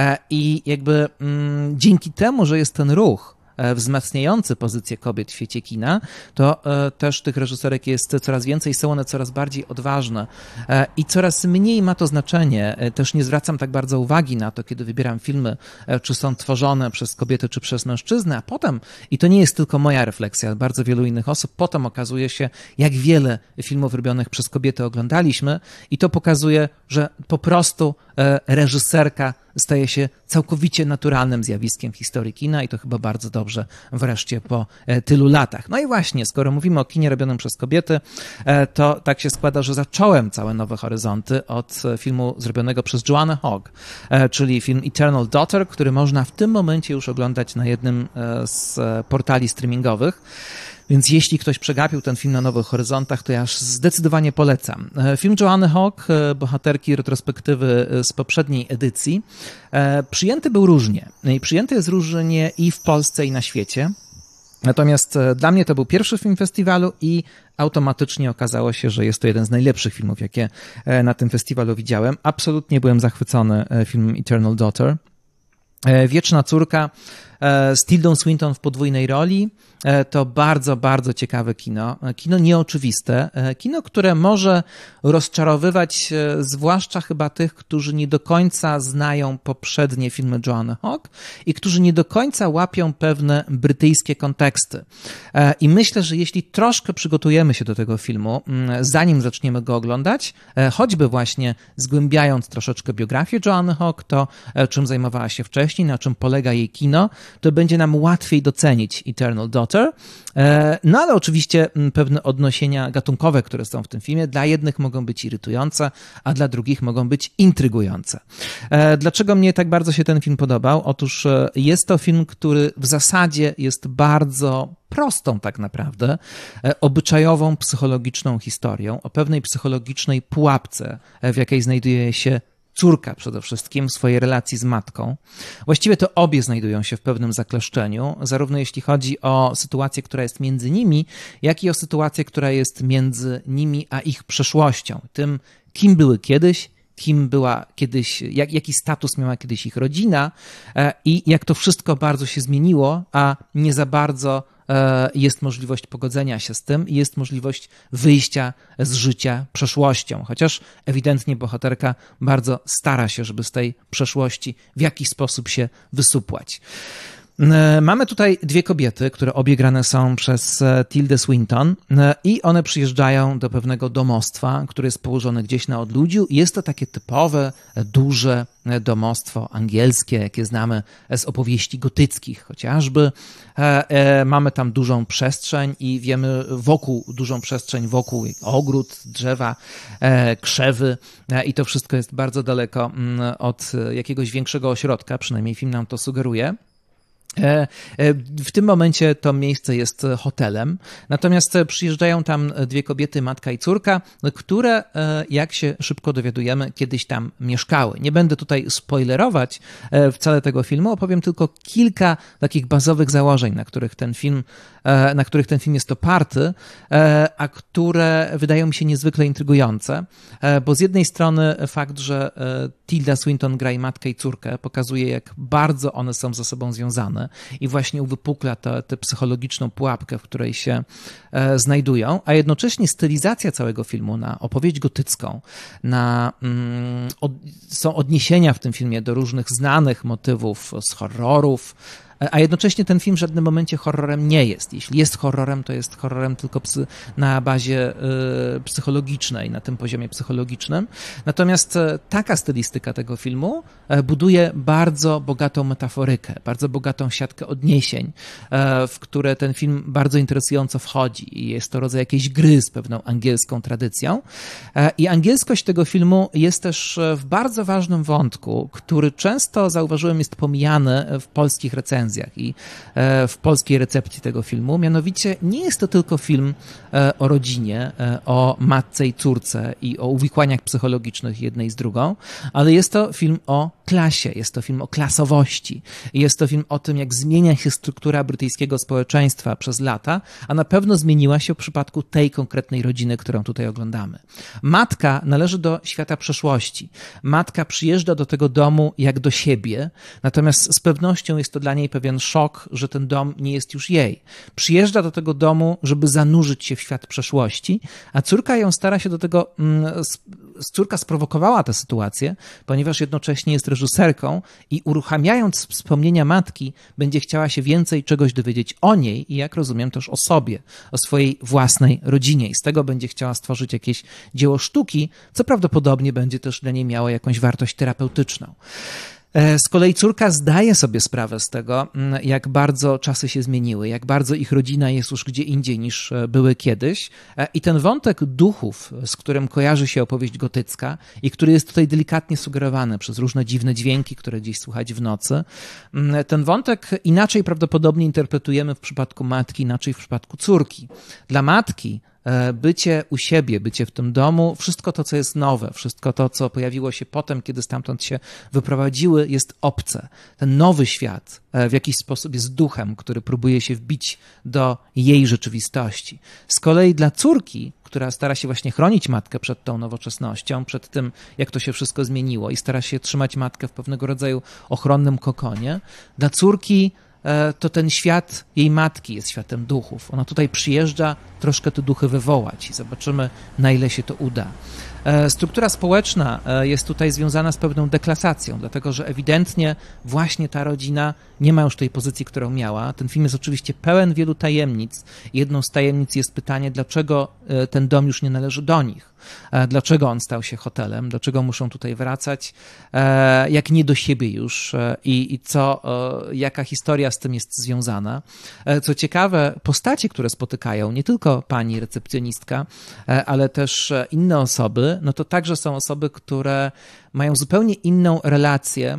i jakby mm, dzięki temu, że jest ten ruch wzmacniający pozycję kobiet w świecie kina, to też tych reżyserek jest coraz więcej, są one coraz bardziej odważne i coraz mniej ma to znaczenie. Też nie zwracam tak bardzo uwagi na to, kiedy wybieram filmy, czy są tworzone przez kobiety, czy przez mężczyznę, a potem, i to nie jest tylko moja refleksja, bardzo wielu innych osób, potem okazuje się, jak wiele filmów robionych przez kobiety oglądaliśmy i to pokazuje, że po prostu reżyserka staje się całkowicie naturalnym zjawiskiem w historii kina i to chyba bardzo dobrze wreszcie po tylu latach. No i właśnie, skoro mówimy o kinie robionym przez kobiety, to tak się składa, że zacząłem całe Nowe Horyzonty od filmu zrobionego przez Joanna Hogg, czyli film Eternal Daughter, który można w tym momencie już oglądać na jednym z portali streamingowych. Więc jeśli ktoś przegapił ten film na Nowych Horyzontach, to ja aż zdecydowanie polecam. Film Joanny Hogg, bohaterki retrospektywy z poprzedniej edycji, przyjęty był różnie. I przyjęty jest różnie i w Polsce, i na świecie. Natomiast dla mnie to był pierwszy film festiwalu i automatycznie okazało się, że jest to jeden z najlepszych filmów, jakie na tym festiwalu widziałem. Absolutnie byłem zachwycony filmem Eternal Daughter. Wieczna córka z Tildą Swinton w podwójnej roli. To bardzo, bardzo ciekawe kino. Kino nieoczywiste. Kino, które może rozczarowywać zwłaszcza chyba tych, którzy nie do końca znają poprzednie filmy Joanny Hogg i którzy nie do końca łapią pewne brytyjskie konteksty. I myślę, że jeśli troszkę przygotujemy się do tego filmu, zanim zaczniemy go oglądać, choćby właśnie zgłębiając troszeczkę biografię Joanny Hogg, to czym zajmowała się wcześniej, na czym polega jej kino, to będzie nam łatwiej docenić Eternal Daughter. No ale oczywiście pewne odnosienia gatunkowe, które są w tym filmie, dla jednych mogą być irytujące, a dla drugich mogą być intrygujące. Dlaczego mnie tak bardzo się ten film podobał? Otóż jest to film, który w zasadzie jest bardzo prostą tak naprawdę, obyczajową, psychologiczną historią o pewnej psychologicznej pułapce, w jakiej znajduje się córka przede wszystkim w swojej relacji z matką. Właściwie to obie znajdują się w pewnym zakleszczeniu, zarówno jeśli chodzi o sytuację, która jest między nimi, jak i o sytuację, która jest między nimi a ich przeszłością. Tym, kim były kiedyś, kim była kiedyś, jak, jaki status miała kiedyś ich rodzina i jak to wszystko bardzo się zmieniło, a nie za bardzo jest możliwość pogodzenia się z tym i jest możliwość wyjścia z życia przeszłością, chociaż ewidentnie bohaterka bardzo stara się, żeby z tej przeszłości w jakiś sposób się wysupłać. Mamy tutaj dwie kobiety, które obie grane są przez Tildę Swinton i one przyjeżdżają do pewnego domostwa, które jest położone gdzieś na odludziu. Jest to takie typowe, duże domostwo angielskie, jakie znamy z opowieści gotyckich chociażby. Mamy tam dużą przestrzeń i wiemy wokół, dużą przestrzeń wokół ogród, drzewa, krzewy i to wszystko jest bardzo daleko od jakiegoś większego ośrodka, przynajmniej film nam to sugeruje. W tym momencie to miejsce jest hotelem, natomiast przyjeżdżają tam dwie kobiety, matka i córka, które, jak się szybko dowiadujemy, kiedyś tam mieszkały. Nie będę tutaj spoilerować wcale tego filmu, opowiem tylko kilka takich bazowych założeń, na których ten film, na których ten film jest oparty, a które wydają mi się niezwykle intrygujące, bo z jednej strony fakt, że Tilda Swinton gra i matkę i córkę, pokazuje, jak bardzo one są ze sobą związane, emocjonalne i właśnie uwypukla tę psychologiczną pułapkę, w której się e, znajdują, a jednocześnie stylizacja całego filmu na opowieść gotycką, na, mm, od, są odniesienia w tym filmie do różnych znanych motywów z horrorów, a jednocześnie ten film w żadnym momencie horrorem nie jest. Jeśli jest horrorem, to jest horrorem tylko psy, na bazie y, psychologicznej, na tym poziomie psychologicznym. Natomiast y, taka stylistyka tego filmu y, buduje bardzo bogatą metaforykę, bardzo bogatą siatkę odniesień, y, w które ten film bardzo interesująco wchodzi i jest to rodzaj jakiejś gry z pewną angielską tradycją. Y, I angielskość tego filmu jest też w bardzo ważnym wątku, który często, zauważyłem, jest pomijany w polskich recenzjach i w polskiej recepcji tego filmu. Mianowicie nie jest to tylko film o rodzinie, o matce i córce i o uwikłaniach psychologicznych jednej z drugą, ale jest to film o klasie, jest to film o klasowości. Jest to film o tym, jak zmienia się struktura brytyjskiego społeczeństwa przez lata, a na pewno zmieniła się w przypadku tej konkretnej rodziny, którą tutaj oglądamy. Matka należy do świata przeszłości. Matka przyjeżdża do tego domu jak do siebie, natomiast z pewnością jest to dla niej pewien szok, że ten dom nie jest już jej. Przyjeżdża do tego domu, żeby zanurzyć się w świat przeszłości, a córka ją stara się do tego, córka sprowokowała tę sytuację, ponieważ jednocześnie jest reżyserką i uruchamiając wspomnienia matki, będzie chciała się więcej czegoś dowiedzieć o niej i jak rozumiem też o sobie, o swojej własnej rodzinie i z tego będzie chciała stworzyć jakieś dzieło sztuki, co prawdopodobnie będzie też dla niej miało jakąś wartość terapeutyczną. Z kolei córka zdaje sobie sprawę z tego, jak bardzo czasy się zmieniły, jak bardzo ich rodzina jest już gdzie indziej niż były kiedyś i ten wątek duchów, z którym kojarzy się opowieść gotycka i który jest tutaj delikatnie sugerowany przez różne dziwne dźwięki, które gdzieś słychać w nocy, ten wątek inaczej prawdopodobnie interpretujemy w przypadku matki, inaczej w przypadku córki. Dla matki bycie u siebie, bycie w tym domu, wszystko to, co jest nowe, wszystko to, co pojawiło się potem, kiedy stamtąd się wyprowadziły, jest obce. Ten nowy świat w jakiś sposób jest duchem, który próbuje się wbić do jej rzeczywistości. Z kolei dla córki, która stara się właśnie chronić matkę przed tą nowoczesnością, przed tym, jak to się wszystko zmieniło i stara się trzymać matkę w pewnego rodzaju ochronnym kokonie, dla córki to ten świat jej matki jest światem duchów. Ona tutaj przyjeżdża troszkę te duchy wywołać i zobaczymy, na ile się to uda. Struktura społeczna jest tutaj związana z pewną deklasacją, dlatego że ewidentnie właśnie ta rodzina nie ma już tej pozycji, którą miała. Ten film jest oczywiście pełen wielu tajemnic. Jedną z tajemnic jest pytanie, dlaczego ten dom już nie należy do nich. Dlaczego on stał się hotelem, dlaczego muszą tutaj wracać, jak nie do siebie już i, i co, jaka historia z tym jest związana. Co ciekawe, postacie, które spotykają, nie tylko pani recepcjonistka, ale też inne osoby, no to także są osoby, które mają zupełnie inną relację,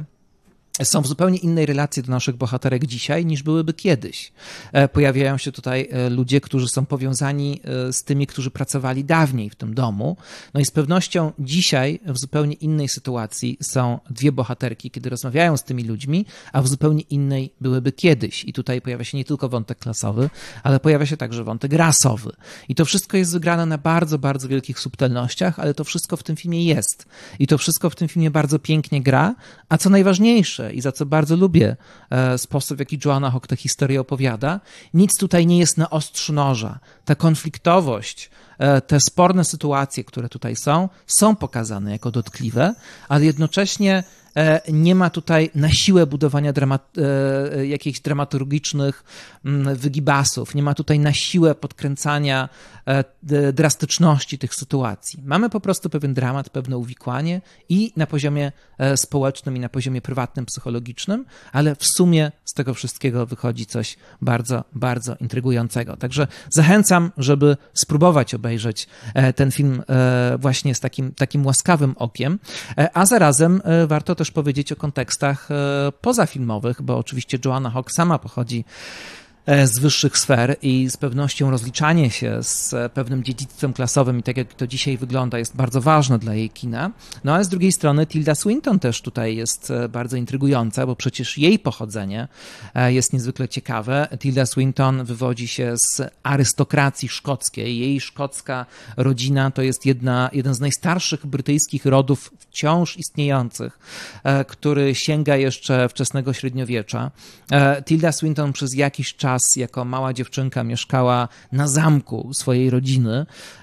są w zupełnie innej relacji do naszych bohaterek dzisiaj, niż byłyby kiedyś. Pojawiają się tutaj ludzie, którzy są powiązani z tymi, którzy pracowali dawniej w tym domu. No i z pewnością dzisiaj w zupełnie innej sytuacji są dwie bohaterki, kiedy rozmawiają z tymi ludźmi, a w zupełnie innej byłyby kiedyś. I tutaj pojawia się nie tylko wątek klasowy, ale pojawia się także wątek rasowy. I to wszystko jest wygrane na bardzo, bardzo wielkich subtelnościach, ale to wszystko w tym filmie jest. I to wszystko w tym filmie bardzo pięknie gra, a co najważniejsze, i za co bardzo lubię e, sposób, w jaki Joanna Hogg tę historię opowiada, nic tutaj nie jest na ostrzu noża. Ta konfliktowość, e, te sporne sytuacje, które tutaj są, są pokazane jako dotkliwe, ale jednocześnie nie ma tutaj na siłę budowania dramat, jakichś dramaturgicznych wygibasów, nie ma tutaj na siłę podkręcania drastyczności tych sytuacji. Mamy po prostu pewien dramat, pewne uwikłanie i na poziomie społecznym, i na poziomie prywatnym, psychologicznym, ale w sumie z tego wszystkiego wychodzi coś bardzo, bardzo intrygującego. Także zachęcam, żeby spróbować obejrzeć ten film właśnie z takim, takim łaskawym okiem, a zarazem warto też powiedzieć o kontekstach pozafilmowych, bo oczywiście Joanna Hogg sama pochodzi z wyższych sfer i z pewnością rozliczanie się z pewnym dziedzictwem klasowym i tak jak to dzisiaj wygląda jest bardzo ważne dla jej kina. No ale z drugiej strony Tilda Swinton też tutaj jest bardzo intrygująca, bo przecież jej pochodzenie jest niezwykle ciekawe. Tilda Swinton wywodzi się z arystokracji szkockiej. Jej szkocka rodzina to jest jedna, jeden z najstarszych brytyjskich rodów wciąż istniejących, który sięga jeszcze wczesnego średniowiecza. Tilda Swinton przez jakiś czas jako mała dziewczynka mieszkała na zamku swojej rodziny,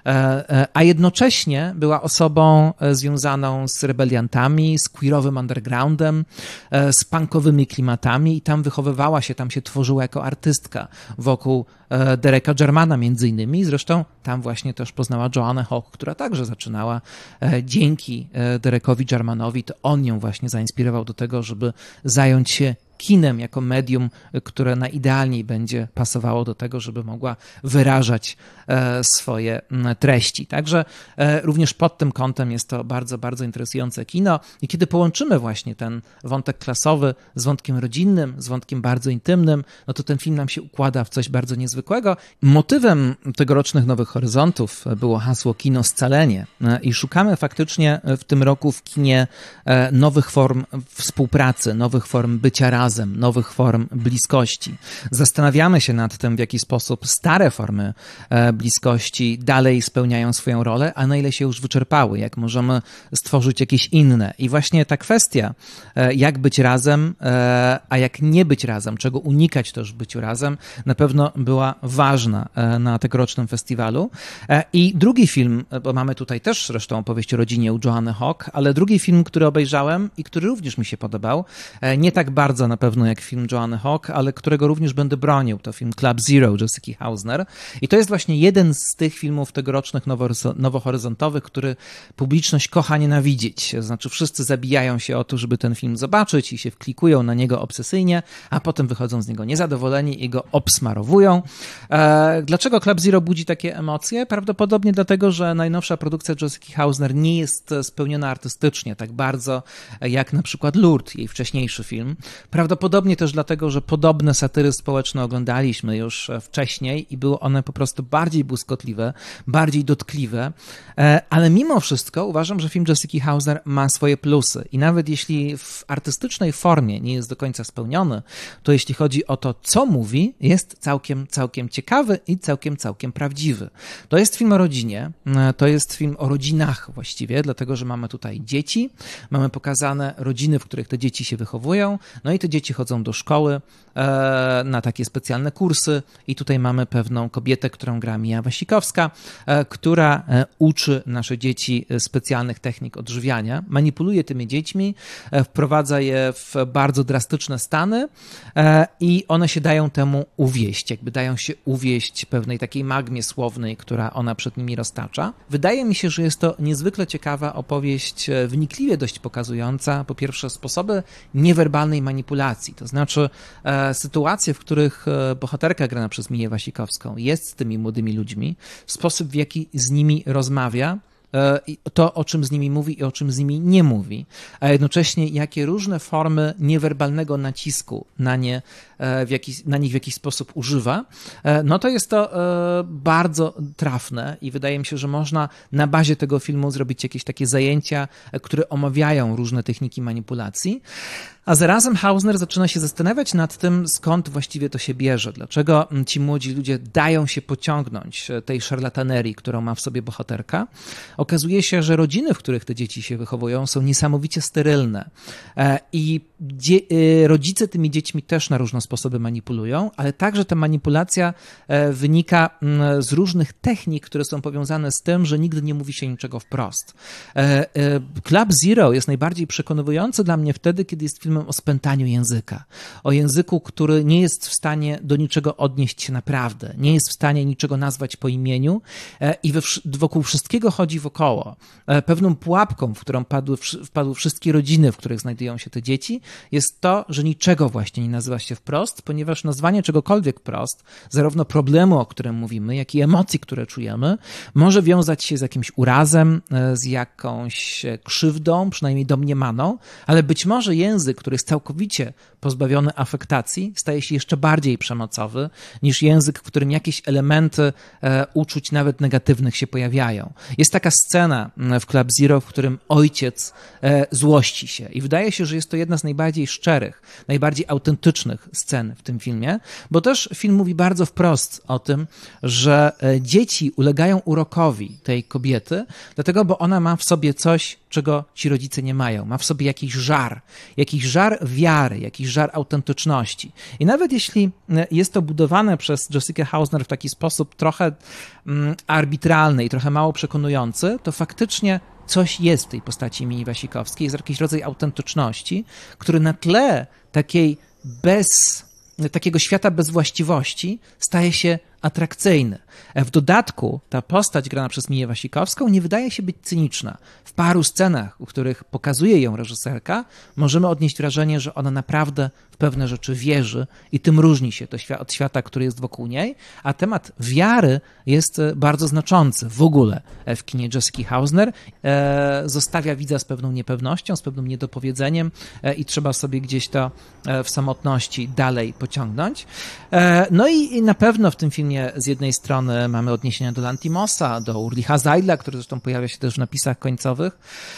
a jednocześnie była osobą związaną z rebeliantami, z queerowym undergroundem, z punkowymi klimatami i tam wychowywała się, tam się tworzyła jako artystka wokół Dereka Jarmana między innymi. Zresztą tam właśnie też poznała Joannę Hawk, która także zaczynała dzięki Derekowi Jarmanowi. To on ją właśnie zainspirował do tego, żeby zająć się kinem jako medium, które najidealniej będzie pasowało do tego, żeby mogła wyrażać swoje treści. Także również pod tym kątem jest to bardzo, bardzo interesujące kino i kiedy połączymy właśnie ten wątek klasowy z wątkiem rodzinnym, z wątkiem bardzo intymnym, no to ten film nam się układa w coś bardzo niezwykłego. Motywem tegorocznych Nowych Horyzontów było hasło Kino Scalenie i szukamy faktycznie w tym roku w kinie nowych form współpracy, nowych form bycia razem, nowych form bliskości. Zastanawiamy się nad tym, w jaki sposób stare formy bliskości dalej spełniają swoją rolę, a na ile się już wyczerpały, jak możemy stworzyć jakieś inne. I właśnie ta kwestia, jak być razem, a jak nie być razem, czego unikać też w byciu razem, na pewno była ważna na tegorocznym festiwalu. I drugi film, bo mamy tutaj też zresztą opowieść o rodzinie u Joanny Hawk, ale drugi film, który obejrzałem i który również mi się podobał, nie tak bardzo na pewno jak film Joanny Hawk, ale którego również będę bronił. To film Club Zero Jessiki Hausner. I to jest właśnie jeden z tych filmów tegorocznych nowohoryzontowych, który publiczność kocha nienawidzieć. Znaczy wszyscy zabijają się o to, żeby ten film zobaczyć i się wklikują na niego obsesyjnie, a potem wychodzą z niego niezadowoleni i go obsmarowują. E, dlaczego Club Zero budzi takie emocje? Prawdopodobnie dlatego, że najnowsza produkcja Jessiki Hausner nie jest spełniona artystycznie tak bardzo jak na przykład Lourdes, jej wcześniejszy film. Prawdopodobnie też dlatego, że podobne satyry społeczne oglądaliśmy już wcześniej i były one po prostu bardziej błyskotliwe, bardziej dotkliwe, ale mimo wszystko uważam, że film Jessiki Hausner ma swoje plusy i nawet jeśli w artystycznej formie nie jest do końca spełniony, to jeśli chodzi o to, co mówi, jest całkiem, całkiem ciekawy i całkiem, całkiem prawdziwy. To jest film o rodzinie, to jest film o rodzinach właściwie, dlatego, że mamy tutaj dzieci, mamy pokazane rodziny, w których te dzieci się wychowują, no i te dzieci chodzą do szkoły e, na takie specjalne kursy i tutaj mamy pewną kobietę, którą gra Mija Wasikowska, e, która e, uczy nasze dzieci specjalnych technik odżywiania, manipuluje tymi dziećmi, e, wprowadza je w bardzo drastyczne stany e, i one się dają temu uwieść, jakby dają się uwieść pewnej takiej magmie słownej, która ona przed nimi roztacza. Wydaje mi się, że jest to niezwykle ciekawa opowieść, wnikliwie dość pokazująca po pierwsze sposoby niewerbalnej manipulacji, to znaczy e, sytuacje, w których e, bohaterka grana przez Miję Wasikowską jest z tymi młodymi ludźmi, sposób w jaki z nimi rozmawia, e, to o czym z nimi mówi i o czym z nimi nie mówi, a jednocześnie jakie różne formy niewerbalnego nacisku na, nie, e, w jakiś, na nich w jakiś sposób używa, e, no to jest to e, bardzo trafne i wydaje mi się, że można na bazie tego filmu zrobić jakieś takie zajęcia, które omawiają różne techniki manipulacji. A zarazem Hausner zaczyna się zastanawiać nad tym, skąd właściwie to się bierze, dlaczego ci młodzi ludzie dają się pociągnąć tej szarlatanerii, którą ma w sobie bohaterka. Okazuje się, że rodziny, w których te dzieci się wychowują, są niesamowicie sterylne i dzie- rodzice tymi dziećmi też na różne sposoby manipulują, ale także ta manipulacja wynika z różnych technik, które są powiązane z tym, że nigdy nie mówi się niczego wprost. Club Zero jest najbardziej przekonywujący dla mnie wtedy, kiedy jest film o spętaniu języka. O języku, który nie jest w stanie do niczego odnieść się naprawdę, nie jest w stanie niczego nazwać po imieniu i we, wokół wszystkiego chodzi wokoło. Pewną pułapką, w którą padły, wpadły wszystkie rodziny, w których znajdują się te dzieci, jest to, że niczego właśnie nie nazywa się wprost, ponieważ nazwanie czegokolwiek wprost, zarówno problemu, o którym mówimy, jak i emocji, które czujemy, może wiązać się z jakimś urazem, z jakąś krzywdą, przynajmniej domniemaną, ale być może język, który jest całkowicie pozbawiony afektacji, staje się jeszcze bardziej przemocowy niż język, w którym jakieś elementy e, uczuć nawet negatywnych się pojawiają. Jest taka scena w Club Zero, w którym ojciec e, złości się i wydaje się, że jest to jedna z najbardziej szczerych, najbardziej autentycznych scen w tym filmie, bo też film mówi bardzo wprost o tym, że e, dzieci ulegają urokowi tej kobiety, dlatego, bo ona ma w sobie coś, czego ci rodzice nie mają. Ma w sobie jakiś żar, jakiś żar wiary, jakiś żar autentyczności. I nawet jeśli jest to budowane przez Jessica Hausner w taki sposób trochę mm, arbitralny i trochę mało przekonujący, to faktycznie coś jest w tej postaci Mini Wasikowskiej, jest jakiś rodzaj autentyczności, który na tle takiej bez, takiego świata bez właściwości staje się atrakcyjny. W dodatku ta postać grana przez Miję Wasikowską nie wydaje się być cyniczna. W paru scenach, w których pokazuje ją reżyserka, możemy odnieść wrażenie, że ona naprawdę w pewne rzeczy wierzy i tym różni się to od świata, który jest wokół niej, a temat wiary jest bardzo znaczący w ogóle w kinie Jessiki Hausner. Zostawia widza z pewną niepewnością, z pewnym niedopowiedzeniem i trzeba sobie gdzieś to w samotności dalej pociągnąć. No i na pewno w tym filmie z jednej strony mamy odniesienia do Lantimosa, do Ulricha Seidla, który zresztą pojawia się też w napisach końcowych.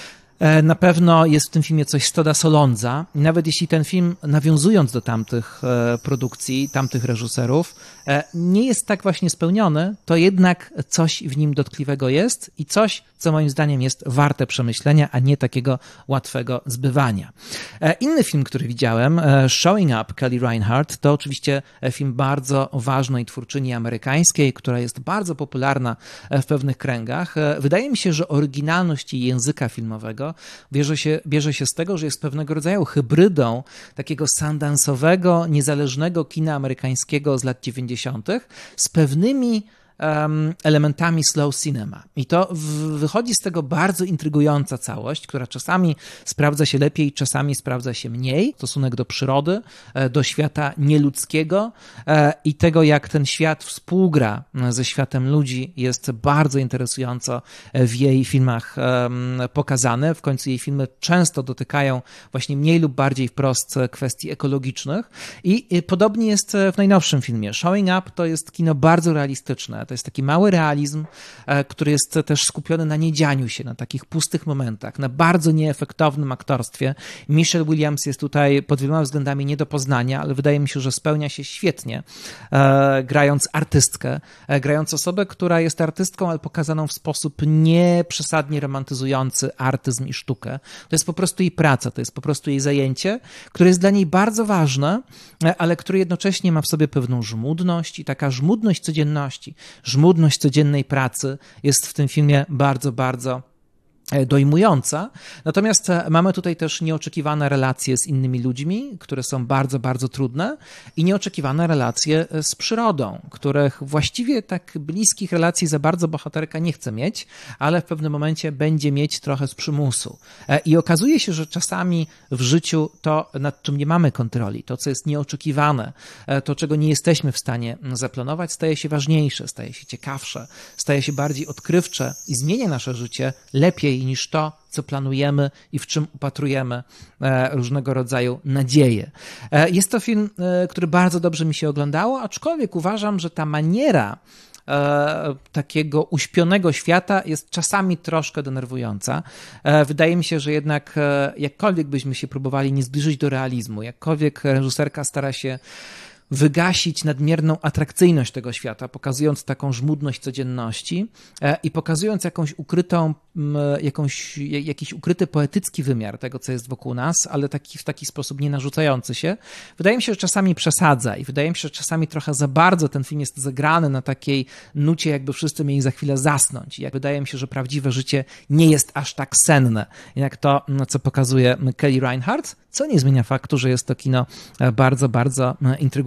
Na pewno jest w tym filmie coś z Todda Solondza. I nawet jeśli ten film, nawiązując do tamtych produkcji, tamtych reżyserów, nie jest tak właśnie spełniony, to jednak coś w nim dotkliwego jest i coś, co moim zdaniem jest warte przemyślenia, a nie takiego łatwego zbywania. Inny film, który widziałem, Showing Up Kelly Reinhardt, to oczywiście film bardzo ważnej twórczyni amerykańskiej, która jest bardzo popularna w pewnych kręgach. Wydaje mi się, że oryginalność jej języka filmowego bierze się, bierze się z tego, że jest pewnego rodzaju hybrydą takiego sundance'owego, niezależnego kina amerykańskiego z lat dziewięćdziesiątych z pewnymi um, elementami slow cinema. I to w, wychodzi z tego bardzo intrygująca całość, która czasami sprawdza się lepiej, czasami sprawdza się mniej. Stosunek do przyrody, do świata nieludzkiego e, i tego, jak ten świat współgra ze światem ludzi, jest bardzo interesująco w jej filmach um, pokazane. W końcu jej filmy często dotykają właśnie mniej lub bardziej wprost kwestii ekologicznych i, i podobnie jest w najnowszym filmie. Showing Up to jest kino bardzo realistyczne. To jest taki mały realizm, który jest też skupiony na niedzianiu się, na takich pustych momentach, na bardzo nieefektownym aktorstwie. Michelle Williams jest tutaj pod wieloma względami nie do poznania, ale wydaje mi się, że spełnia się świetnie, e, grając artystkę, e, grając osobę, która jest artystką, ale pokazaną w sposób nieprzesadnie romantyzujący artyzm i sztukę. To jest po prostu jej praca, to jest po prostu jej zajęcie, które jest dla niej bardzo ważne, e, ale które jednocześnie ma w sobie pewną żmudność i taka żmudność codzienności, żmudność codziennej pracy jest w tym filmie bardzo, bardzo dojmująca. Natomiast mamy tutaj też nieoczekiwane relacje z innymi ludźmi, które są bardzo, bardzo trudne i nieoczekiwane relacje z przyrodą, których właściwie tak bliskich relacji za bardzo bohaterka nie chce mieć, ale w pewnym momencie będzie mieć trochę z przymusu. I okazuje się, że czasami w życiu to, nad czym nie mamy kontroli, to, co jest nieoczekiwane, to, czego nie jesteśmy w stanie zaplanować, staje się ważniejsze, staje się ciekawsze, staje się bardziej odkrywcze i zmienia nasze życie lepiej niż to, co planujemy i w czym upatrujemy różnego rodzaju nadzieje. Jest to film, który bardzo dobrze mi się oglądało, aczkolwiek uważam, że ta maniera takiego uśpionego świata jest czasami troszkę denerwująca. Wydaje mi się, że jednak jakkolwiek byśmy się próbowali nie zbliżyć do realizmu, jakkolwiek reżyserka stara się wygasić nadmierną atrakcyjność tego świata, pokazując taką żmudność codzienności i pokazując jakąś ukrytą, jakąś, jakiś ukryty poetycki wymiar tego, co jest wokół nas, ale taki, w taki sposób nie narzucający się. Wydaje mi się, że czasami przesadza i wydaje mi się, że czasami trochę za bardzo ten film jest zagrany na takiej nucie, jakby wszyscy mieli za chwilę zasnąć. I wydaje mi się, że prawdziwe życie nie jest aż tak senne, jak to, co pokazuje Kelly Reinhardt, co nie zmienia faktu, że jest to kino bardzo, bardzo intrygujące.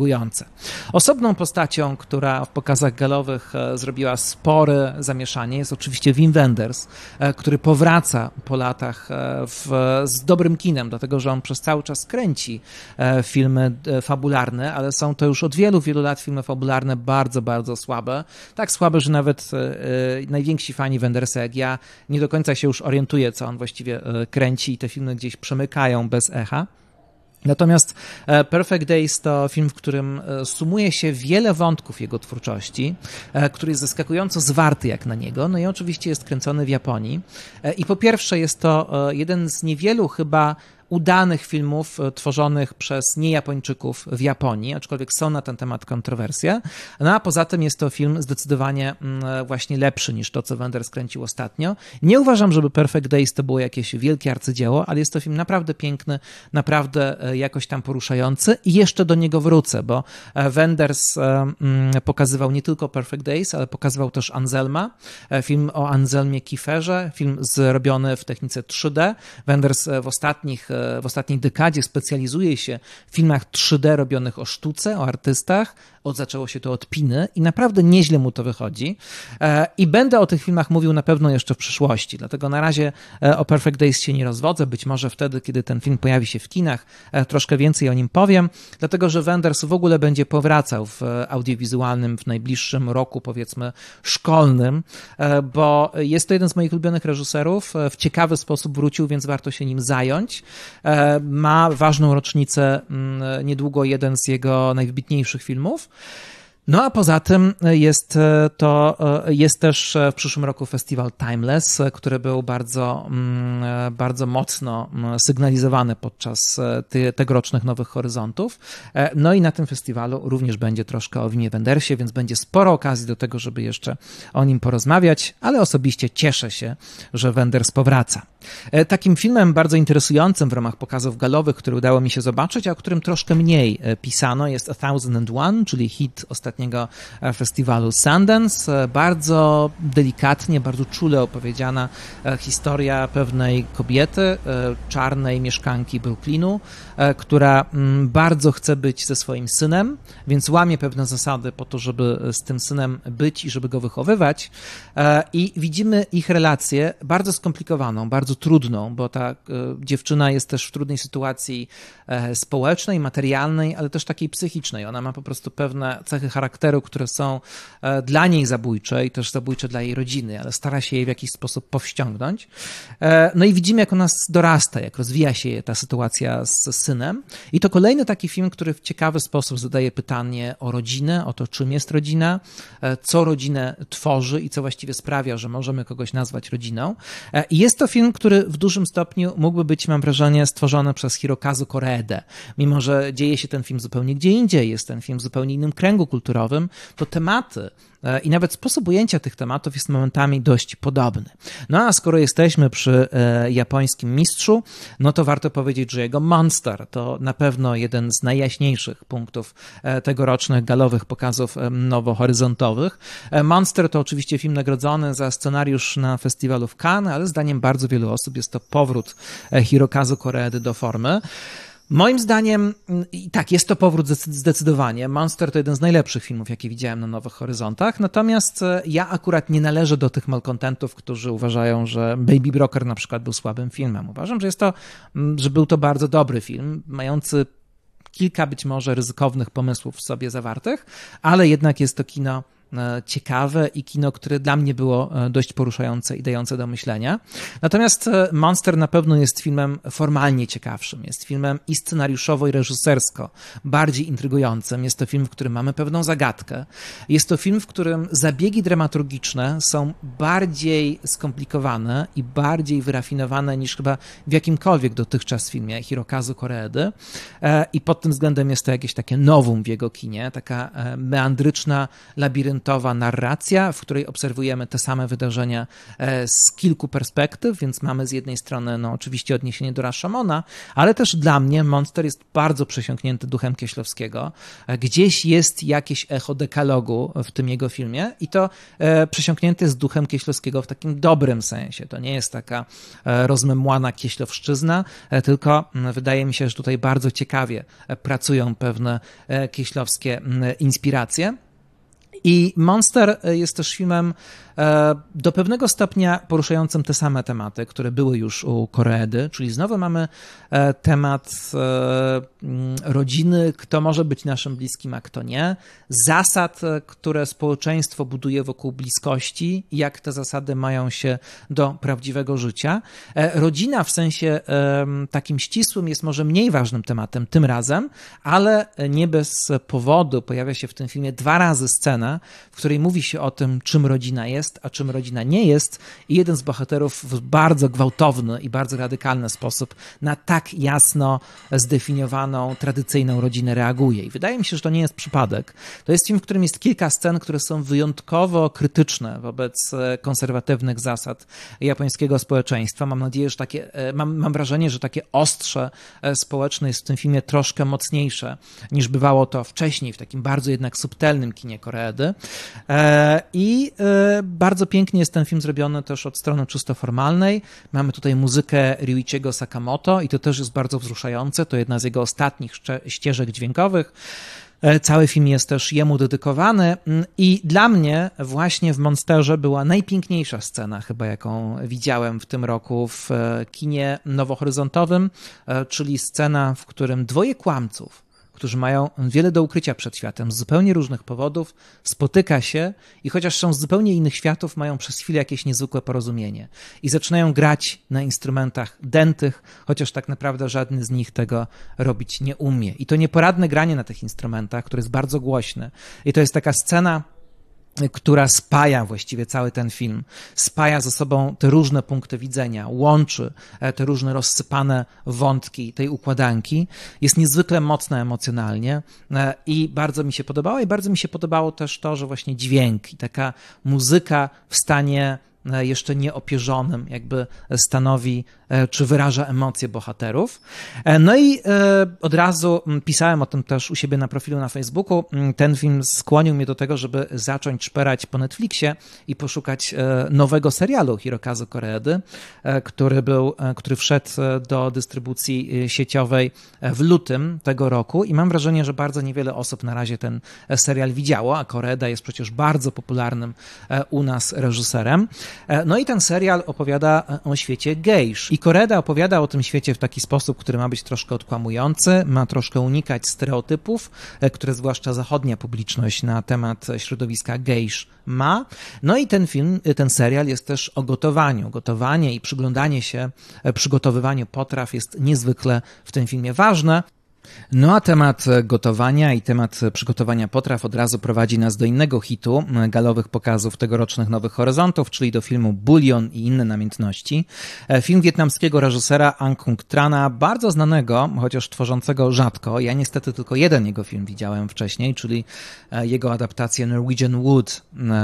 intrygujące. Osobną postacią, która w pokazach galowych zrobiła spore zamieszanie, jest oczywiście Wim Wenders, który powraca po latach w, z dobrym kinem, dlatego że on przez cały czas kręci filmy fabularne, ale są to już od wielu, wielu lat filmy fabularne bardzo, bardzo słabe. Tak słabe, że nawet najwięksi fani Wendersa jak ja nie do końca się już orientuje, co on właściwie kręci i te filmy gdzieś przemykają bez echa. Natomiast Perfect Days to film, w którym sumuje się wiele wątków jego twórczości, który jest zaskakująco zwarty jak na niego, no i oczywiście jest kręcony w Japonii. I po pierwsze jest to jeden z niewielu chyba udanych filmów tworzonych przez niejapończyków w Japonii, aczkolwiek są na ten temat kontrowersje. No a poza tym jest to film zdecydowanie właśnie lepszy niż to, co Wenders kręcił ostatnio. Nie uważam, żeby Perfect Days to było jakieś wielkie arcydzieło, ale jest to film naprawdę piękny, naprawdę jakoś tam poruszający i jeszcze do niego wrócę, bo Wenders pokazywał nie tylko Perfect Days, ale pokazywał też Anselma, film o Anselmie Kieferze, film zrobiony w technice trzy D. Wenders w ostatnich w ostatniej dekadzie specjalizuje się w filmach trzy D robionych o sztuce, o artystach. Od, zaczęło się to od Piny i naprawdę nieźle mu to wychodzi. I będę o tych filmach mówił na pewno jeszcze w przyszłości, dlatego na razie o Perfect Days się nie rozwodzę. Być może wtedy, kiedy ten film pojawi się w kinach, troszkę więcej o nim powiem, dlatego że Wenders w ogóle będzie powracał w audiowizualnym w najbliższym roku, powiedzmy, szkolnym, bo jest to jeden z moich ulubionych reżyserów. W ciekawy sposób wrócił, więc warto się nim zająć. Ma ważną rocznicę, niedługo jeden z jego najwybitniejszych filmów. No a poza tym jest to, jest też w przyszłym roku festiwal Timeless, który był bardzo, bardzo mocno sygnalizowany podczas ty, tegorocznych Nowych Horyzontów. No i na tym festiwalu również będzie troszkę o Wimie Wendersie, więc będzie sporo okazji do tego, żeby jeszcze o nim porozmawiać, ale osobiście cieszę się, że Wenders powraca. Takim filmem bardzo interesującym w ramach pokazów galowych, który udało mi się zobaczyć, a o którym troszkę mniej pisano, jest A Thousand and One, czyli hit ostatniego festiwalu Sundance. Bardzo delikatnie, bardzo czule opowiedziana historia pewnej kobiety, czarnej mieszkanki Brooklynu, która bardzo chce być ze swoim synem, więc łamie pewne zasady po to, żeby z tym synem być i żeby go wychowywać. I widzimy ich relację bardzo skomplikowaną, bardzo trudną, bo ta dziewczyna jest też w trudnej sytuacji społecznej, materialnej, ale też takiej psychicznej. Ona ma po prostu pewne cechy charakteru, które są dla niej zabójcze i też zabójcze dla jej rodziny, ale stara się jej w jakiś sposób powściągnąć. No i widzimy, jak ona dorasta, jak rozwija się ta sytuacja z synem. I to kolejny taki film, który w ciekawy sposób zadaje pytanie o rodzinę, o to, czym jest rodzina, co rodzinę tworzy i co właściwie sprawia, że możemy kogoś nazwać rodziną. I jest to film, który w dużym stopniu mógłby być, mam wrażenie, stworzony przez Hirokazu Koreedę. Mimo że dzieje się ten film zupełnie gdzie indziej, jest ten film w zupełnie innym kręgu kulturowym, to tematy i nawet sposób ujęcia tych tematów jest momentami dość podobny. No a skoro jesteśmy przy e, japońskim mistrzu, no to warto powiedzieć, że jego Monster to na pewno jeden z najjaśniejszych punktów e, tegorocznych galowych pokazów e, nowohoryzontowych. E, Monster to oczywiście film nagrodzony za scenariusz na festiwalu w Cannes, ale zdaniem bardzo wielu osób jest to powrót e, Hirokazu Koreedy do formy. Moim zdaniem, i tak, jest to powrót zdecydowanie. Monster to jeden z najlepszych filmów, jakie widziałem na Nowych Horyzontach, natomiast ja akurat nie należę do tych malkontentów, którzy uważają, że Baby Broker na przykład był słabym filmem. Uważam, że jest to, że był to bardzo dobry film, mający kilka być może ryzykownych pomysłów w sobie zawartych, ale jednak jest to kino ciekawe i kino, które dla mnie było dość poruszające i dające do myślenia. Natomiast Monster na pewno jest filmem formalnie ciekawszym. Jest filmem i scenariuszowo, i reżysersko bardziej intrygującym. Jest to film, w którym mamy pewną zagadkę. Jest to film, w którym zabiegi dramaturgiczne są bardziej skomplikowane i bardziej wyrafinowane niż chyba w jakimkolwiek dotychczas filmie Hirokazu Koreedy. I pod tym względem jest to jakieś takie novum w jego kinie, taka meandryczna, labiryntyczna dwuakcentowa narracja, w której obserwujemy te same wydarzenia z kilku perspektyw, więc mamy z jednej strony no oczywiście odniesienie do Rashomona, ale też dla mnie Monster jest bardzo przesiąknięty duchem Kieślowskiego. Gdzieś jest jakieś echo dekalogu w tym jego filmie i to przesiąknięty jest duchem Kieślowskiego w takim dobrym sensie. To nie jest taka rozmemłana kieślowszczyzna, tylko wydaje mi się, że tutaj bardzo ciekawie pracują pewne kieślowskie inspiracje. I Monster jest też filmem do pewnego stopnia poruszającym te same tematy, które były już u Koreedy, czyli znowu mamy temat rodziny, kto może być naszym bliskim, a kto nie, zasad, które społeczeństwo buduje wokół bliskości i jak te zasady mają się do prawdziwego życia. Rodzina w sensie takim ścisłym jest może mniej ważnym tematem tym razem, ale nie bez powodu pojawia się w tym filmie dwa razy scena, w której mówi się o tym, czym rodzina jest, a czym rodzina nie jest i jeden z bohaterów w bardzo gwałtowny i bardzo radykalny sposób na tak jasno zdefiniowaną, tradycyjną rodzinę reaguje. I wydaje mi się, że to nie jest przypadek. To jest film, w którym jest kilka scen, które są wyjątkowo krytyczne wobec konserwatywnych zasad japońskiego społeczeństwa. Mam nadzieję, że takie, mam, mam wrażenie, że takie ostrze społeczne jest w tym filmie troszkę mocniejsze niż bywało to wcześniej w takim bardzo jednak subtelnym kinie Koreedy. I bardzo pięknie jest ten film zrobiony też od strony czysto formalnej. Mamy tutaj muzykę Ryuichiego Sakamoto i to też jest bardzo wzruszające. To jedna z jego ostatnich ścieżek dźwiękowych. Cały film jest też jemu dedykowany i dla mnie właśnie w Monsterze była najpiękniejsza scena chyba, jaką widziałem w tym roku w kinie nowohoryzontowym, czyli scena, w którym dwoje kłamców, którzy mają wiele do ukrycia przed światem z zupełnie różnych powodów, spotyka się i chociaż są z zupełnie innych światów, mają przez chwilę jakieś niezwykłe porozumienie i zaczynają grać na instrumentach dętych, chociaż tak naprawdę żadny z nich tego robić nie umie. I to nieporadne granie na tych instrumentach, które jest bardzo głośne. I to jest taka scena, która spaja właściwie cały ten film, spaja ze sobą te różne punkty widzenia, łączy te różne rozsypane wątki tej układanki, jest niezwykle mocna emocjonalnie i bardzo mi się podobało i bardzo mi się podobało też to, że właśnie dźwięk i taka muzyka w stanie jeszcze nieopierzonym jakby stanowi, czy wyraża emocje bohaterów. No i od razu pisałem o tym też u siebie na profilu na Facebooku. Ten film skłonił mnie do tego, żeby zacząć szperać po Netflixie i poszukać nowego serialu Hirokazu Koreedy, który był, który wszedł do dystrybucji sieciowej w lutym tego roku i mam wrażenie, że bardzo niewiele osób na razie ten serial widziało, a Koreeda jest przecież bardzo popularnym u nas reżyserem. No i ten serial opowiada o świecie gejsz. I Koreeda opowiada o tym świecie w taki sposób, który ma być troszkę odkłamujący, ma troszkę unikać stereotypów, które zwłaszcza zachodnia publiczność na temat środowiska gejsz ma. No i ten film, ten serial jest też o gotowaniu. Gotowanie i przyglądanie się przygotowywaniu potraw jest niezwykle w tym filmie ważne. No a temat gotowania i temat przygotowania potraw od razu prowadzi nas do innego hitu galowych pokazów tegorocznych Nowych Horyzontów, czyli do filmu Bulion i inne namiętności. Film wietnamskiego reżysera Ang Kung Trana, bardzo znanego, chociaż tworzącego rzadko. Ja niestety tylko jeden jego film widziałem wcześniej, czyli jego adaptację Norwegian Wood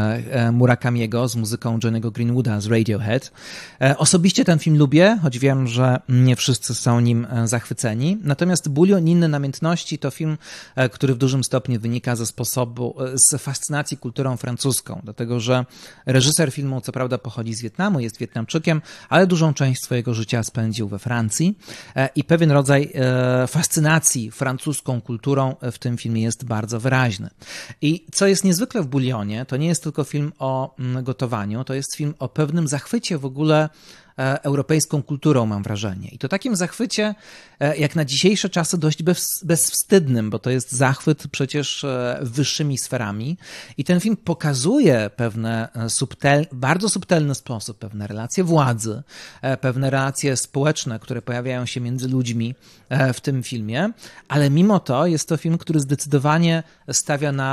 Murakamiego z muzyką Johnny'ego Greenwooda z Radiohead. Osobiście ten film lubię, choć wiem, że nie wszyscy są nim zachwyceni. Natomiast Bulion i inne namiętności to film, który w dużym stopniu wynika ze sposobu, z fascynacji kulturą francuską, dlatego że reżyser filmu co prawda pochodzi z Wietnamu, jest Wietnamczykiem, ale dużą część swojego życia spędził we Francji i pewien rodzaj fascynacji francuską kulturą w tym filmie jest bardzo wyraźny. I co jest niezwykle w Bulionie, to nie jest tylko film o gotowaniu, to jest film o pewnym zachwycie w ogóle europejską kulturą, mam wrażenie. I to takim zachwycie, jak na dzisiejsze czasy, dość bez, bezwstydnym, bo to jest zachwyt przecież wyższymi sferami. I ten film pokazuje pewne subtel, bardzo subtelny sposób, pewne relacje władzy, pewne relacje społeczne, które pojawiają się między ludźmi w tym filmie, ale mimo to jest to film, który zdecydowanie stawia na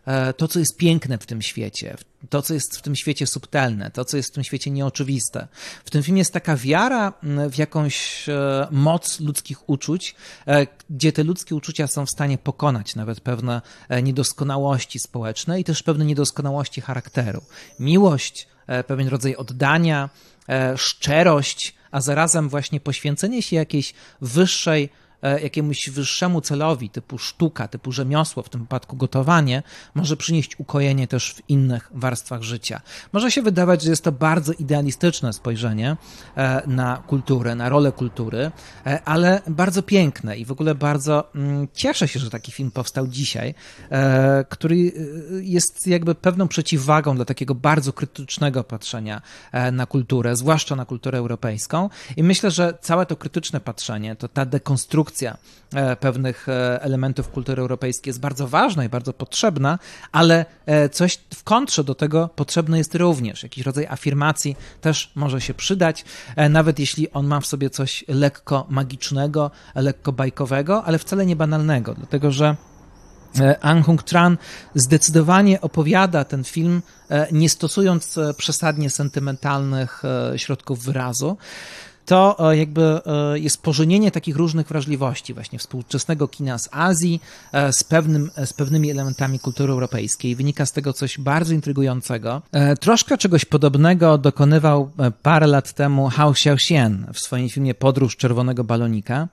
to, co jest piękne w tym świecie, to, co jest w tym świecie subtelne, to, co jest w tym świecie nieoczywiste. W tym filmie jest taka wiara w jakąś moc ludzkich uczuć, gdzie te ludzkie uczucia są w stanie pokonać nawet pewne niedoskonałości społeczne i też pewne niedoskonałości charakteru. Miłość, pewien rodzaj oddania, szczerość, a zarazem właśnie poświęcenie się jakiejś wyższej, jakiemuś wyższemu celowi, typu sztuka, typu rzemiosło, w tym wypadku gotowanie, może przynieść ukojenie też w innych warstwach życia. Może się wydawać, że jest to bardzo idealistyczne spojrzenie na kulturę, na rolę kultury, ale bardzo piękne i w ogóle bardzo cieszę się, że taki film powstał dzisiaj, który jest jakby pewną przeciwwagą dla takiego bardzo krytycznego patrzenia na kulturę, zwłaszcza na kulturę europejską i myślę, że całe to krytyczne patrzenie, to ta dekonstrukcja pewnych elementów kultury europejskiej jest bardzo ważna i bardzo potrzebna, ale coś w kontrze do tego potrzebne jest również. Jakiś rodzaj afirmacji też może się przydać, nawet jeśli on ma w sobie coś lekko magicznego, lekko bajkowego, ale wcale nie banalnego, dlatego że Ang Hung Tran zdecydowanie opowiada ten film, nie stosując przesadnie sentymentalnych środków wyrazu. To jakby jest pożenienie takich różnych wrażliwości, właśnie współczesnego kina z Azji, z, pewnym, z pewnymi elementami kultury europejskiej. Wynika z tego coś bardzo intrygującego. Troszkę czegoś podobnego dokonywał parę lat temu Hou Hsiao-hsien w swoim filmie Podróż czerwonego balonika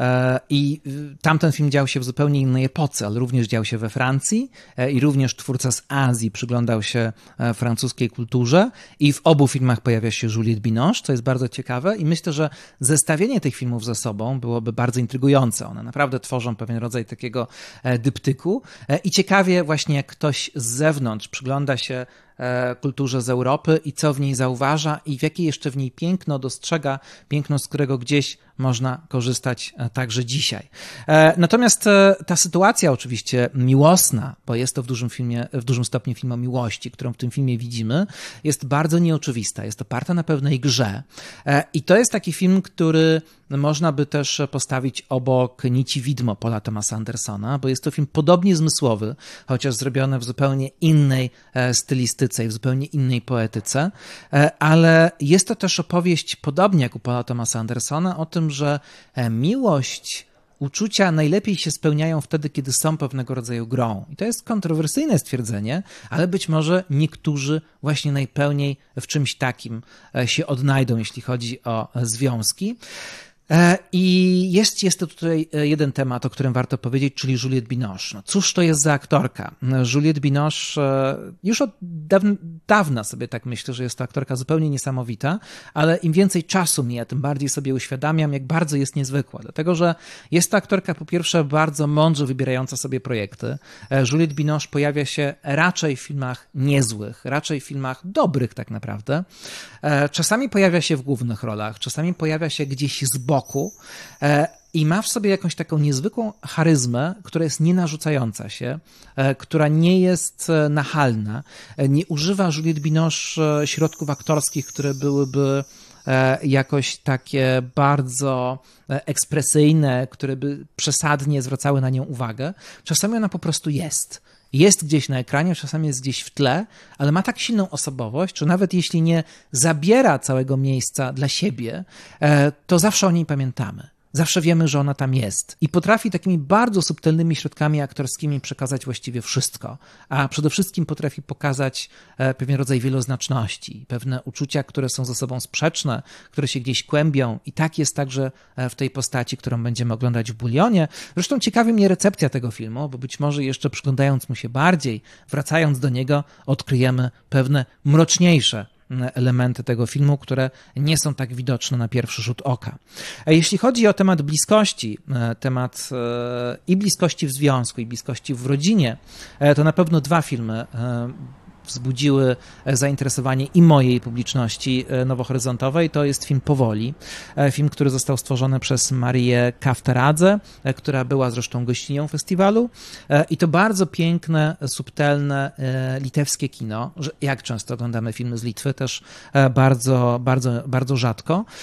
i tamten film dział się w zupełnie innej epoce, ale również dział się we Francji i również twórca z Azji przyglądał się francuskiej kulturze i w obu filmach pojawia się Juliette Binoche, co jest bardzo ciekawe i myślę, Myślę, że zestawienie tych filmów ze sobą byłoby bardzo intrygujące. One naprawdę tworzą pewien rodzaj takiego dyptyku i ciekawie właśnie jak ktoś z zewnątrz przygląda się kulturze z Europy i co w niej zauważa i w jakie jeszcze w niej piękno dostrzega, piękno, z którego gdzieś można korzystać także dzisiaj. Natomiast ta sytuacja oczywiście miłosna, bo jest to w dużym filmie, w dużym stopniu film o miłości, którą w tym filmie widzimy, jest bardzo nieoczywista, jest oparta na pewnej grze i to jest taki film, który można by też postawić obok Nici Widmo Paula Thomasa Andersona, bo jest to film podobnie zmysłowy, chociaż zrobiony w zupełnie innej stylistyce i w zupełnie innej poetyce, ale jest to też opowieść, podobnie jak u Paula Thomasa Andersona, o tym, że miłość, uczucia najlepiej się spełniają wtedy, kiedy są pewnego rodzaju grą. I to jest kontrowersyjne stwierdzenie, ale być może niektórzy właśnie najpełniej w czymś takim się odnajdą, jeśli chodzi o związki. I jest, jest to tutaj jeden temat, o którym warto powiedzieć, czyli Juliette Binoche. No cóż to jest za aktorka? Juliette Binoche, już od dawna, dawna sobie tak myślę, że jest to aktorka zupełnie niesamowita, ale im więcej czasu mija, tym bardziej sobie uświadamiam, jak bardzo jest niezwykła. Dlatego, że jest to aktorka po pierwsze bardzo mądrze wybierająca sobie projekty. Juliette Binoche pojawia się raczej w filmach niezłych, raczej w filmach dobrych tak naprawdę. Czasami pojawia się w głównych rolach, czasami pojawia się gdzieś z boku, i ma w sobie jakąś taką niezwykłą charyzmę, która jest nienarzucająca się, która nie jest nachalna, nie używa Juliette Binoche środków aktorskich, które byłyby jakoś takie bardzo ekspresyjne, które by przesadnie zwracały na nią uwagę. Czasami ona po prostu jest. Jest gdzieś na ekranie, czasami jest gdzieś w tle, ale ma tak silną osobowość, że nawet jeśli nie zabiera całego miejsca dla siebie, to zawsze o niej pamiętamy. Zawsze wiemy, że ona tam jest i potrafi takimi bardzo subtelnymi środkami aktorskimi przekazać właściwie wszystko, a przede wszystkim potrafi pokazać pewien rodzaj wieloznaczności, pewne uczucia, które są ze sobą sprzeczne, które się gdzieś kłębią i tak jest także w tej postaci, którą będziemy oglądać w Bulionie. Zresztą ciekawi mnie recepcja tego filmu, bo być może jeszcze przyglądając mu się bardziej, wracając do niego, odkryjemy pewne mroczniejsze elementy tego filmu, które nie są tak widoczne na pierwszy rzut oka. A jeśli chodzi o temat bliskości, temat i bliskości w związku, i bliskości w rodzinie, to na pewno dwa filmy wzbudziły zainteresowanie i mojej publiczności nowohoryzontowej. To jest film Powoli, film, który został stworzony przez Marię Kaftaradze, która była zresztą gościnią festiwalu i to bardzo piękne, subtelne, litewskie kino. Jak często oglądamy filmy z Litwy, też bardzo, bardzo, bardzo rzadko.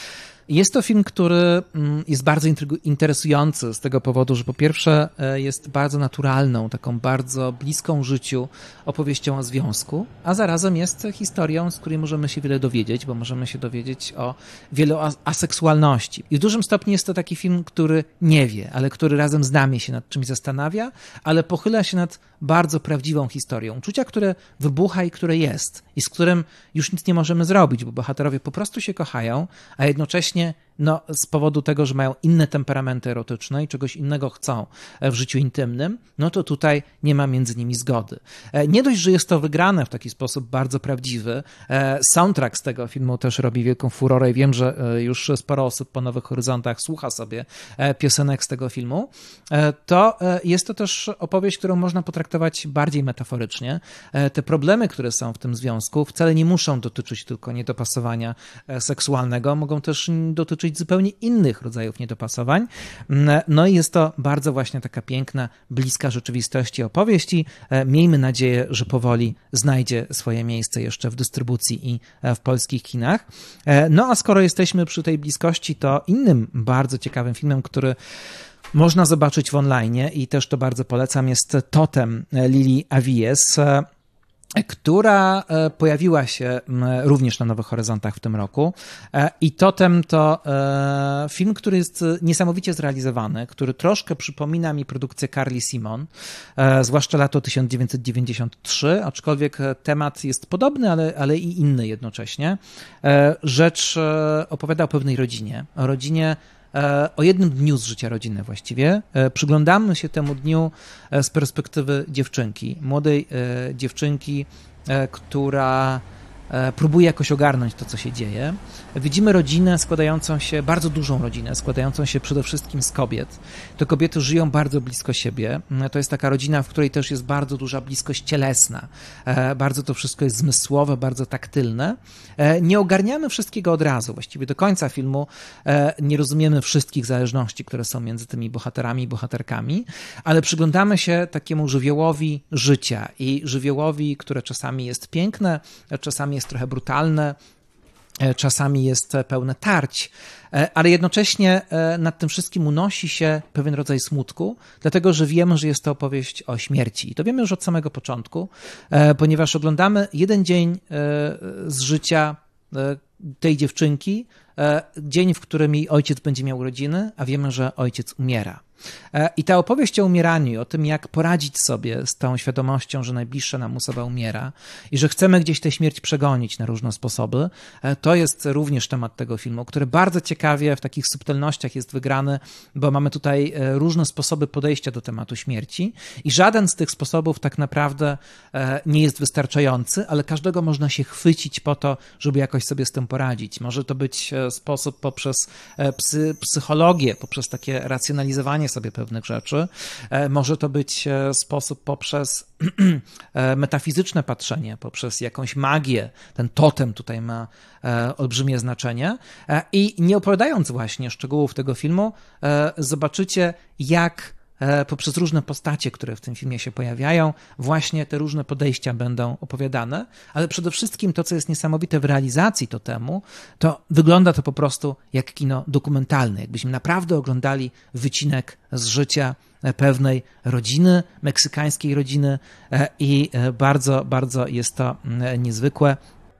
Jest to film, który jest bardzo interesujący z tego powodu, że po pierwsze jest bardzo naturalną, taką bardzo bliską życiu opowieścią o związku, a zarazem jest historią, z której możemy się wiele dowiedzieć, bo możemy się dowiedzieć o wielu aseksualności. I w dużym stopniu jest to taki film, który nie wie, ale który razem z nami się nad czymś zastanawia, ale pochyla się nad bardzo prawdziwą historią. Uczucia, które wybucha i które jest i z którym już nic nie możemy zrobić, bo bohaterowie po prostu się kochają, a jednocześnie no, z powodu tego, że mają inne temperamenty erotyczne i czegoś innego chcą w życiu intymnym, no to tutaj nie ma między nimi zgody. Nie dość, że jest to wygrane w taki sposób bardzo prawdziwy, soundtrack z tego filmu też robi wielką furorę i wiem, że już sporo osób po Nowych Horyzontach słucha sobie piosenek z tego filmu, to jest to też opowieść, którą można potraktować bardziej metaforycznie. Te problemy, które są w tym związku, wcale nie muszą dotyczyć tylko niedopasowania seksualnego, mogą też dotyczyć zupełnie innych rodzajów niedopasowań. No i jest to bardzo właśnie taka piękna, bliska rzeczywistości opowieść i miejmy nadzieję, że powoli znajdzie swoje miejsce jeszcze w dystrybucji i w polskich kinach. No a skoro jesteśmy przy tej bliskości, to innym bardzo ciekawym filmem, który można zobaczyć w online i też to bardzo polecam, jest Totem Lili Avies, która pojawiła się również na Nowych Horyzontach w tym roku. I Totem to film, który jest niesamowicie zrealizowany, który troszkę przypomina mi produkcję Carly Simon, zwłaszcza lato tysiąc dziewięćset dziewięćdziesiąt trzy, aczkolwiek temat jest podobny, ale, ale i inny jednocześnie. Rzecz opowiada o pewnej rodzinie, o rodzinie o jednym dniu z życia rodziny właściwie. Przyglądamy się temu dniu z perspektywy dziewczynki, młodej dziewczynki, która próbuje jakoś ogarnąć to, co się dzieje. Widzimy rodzinę składającą się, bardzo dużą rodzinę, składającą się przede wszystkim z kobiet. Te kobiety żyją bardzo blisko siebie. To jest taka rodzina, w której też jest bardzo duża bliskość cielesna. Bardzo to wszystko jest zmysłowe, bardzo taktylne. Nie ogarniamy wszystkiego od razu. Właściwie do końca filmu nie rozumiemy wszystkich zależności, które są między tymi bohaterami i bohaterkami, ale przyglądamy się takiemu żywiołowi życia i żywiołowi, które czasami jest piękne, czasami jest trochę brutalne, czasami jest pełne tarć, ale jednocześnie nad tym wszystkim unosi się pewien rodzaj smutku, dlatego że wiemy, że jest to opowieść o śmierci. I to wiemy już od samego początku, ponieważ oglądamy jeden dzień z życia tej dziewczynki, dzień, w którym jej ojciec będzie miał urodziny, a wiemy, że ojciec umiera. I ta opowieść o umieraniu i o tym, jak poradzić sobie z tą świadomością, że najbliższa nam osoba umiera i że chcemy gdzieś tę śmierć przegonić na różne sposoby, to jest również temat tego filmu, który bardzo ciekawie w takich subtelnościach jest wygrany, bo mamy tutaj różne sposoby podejścia do tematu śmierci i żaden z tych sposobów tak naprawdę nie jest wystarczający, ale każdego można się chwycić po to, żeby jakoś sobie z tym poradzić. Może to być sposób poprzez psy, psychologię, poprzez takie racjonalizowanie sobie pewnych rzeczy. Może to być sposób poprzez metafizyczne patrzenie, poprzez jakąś magię. Ten totem tutaj ma olbrzymie znaczenie. I nie opowiadając właśnie szczegółów tego filmu, zobaczycie, jak poprzez różne postacie, które w tym filmie się pojawiają, właśnie te różne podejścia będą opowiadane, ale przede wszystkim to, co jest niesamowite w realizacji totemu, to wygląda to po prostu jak kino dokumentalne, jakbyśmy naprawdę oglądali wycinek z życia pewnej rodziny, meksykańskiej rodziny i bardzo, bardzo jest to niezwykłe.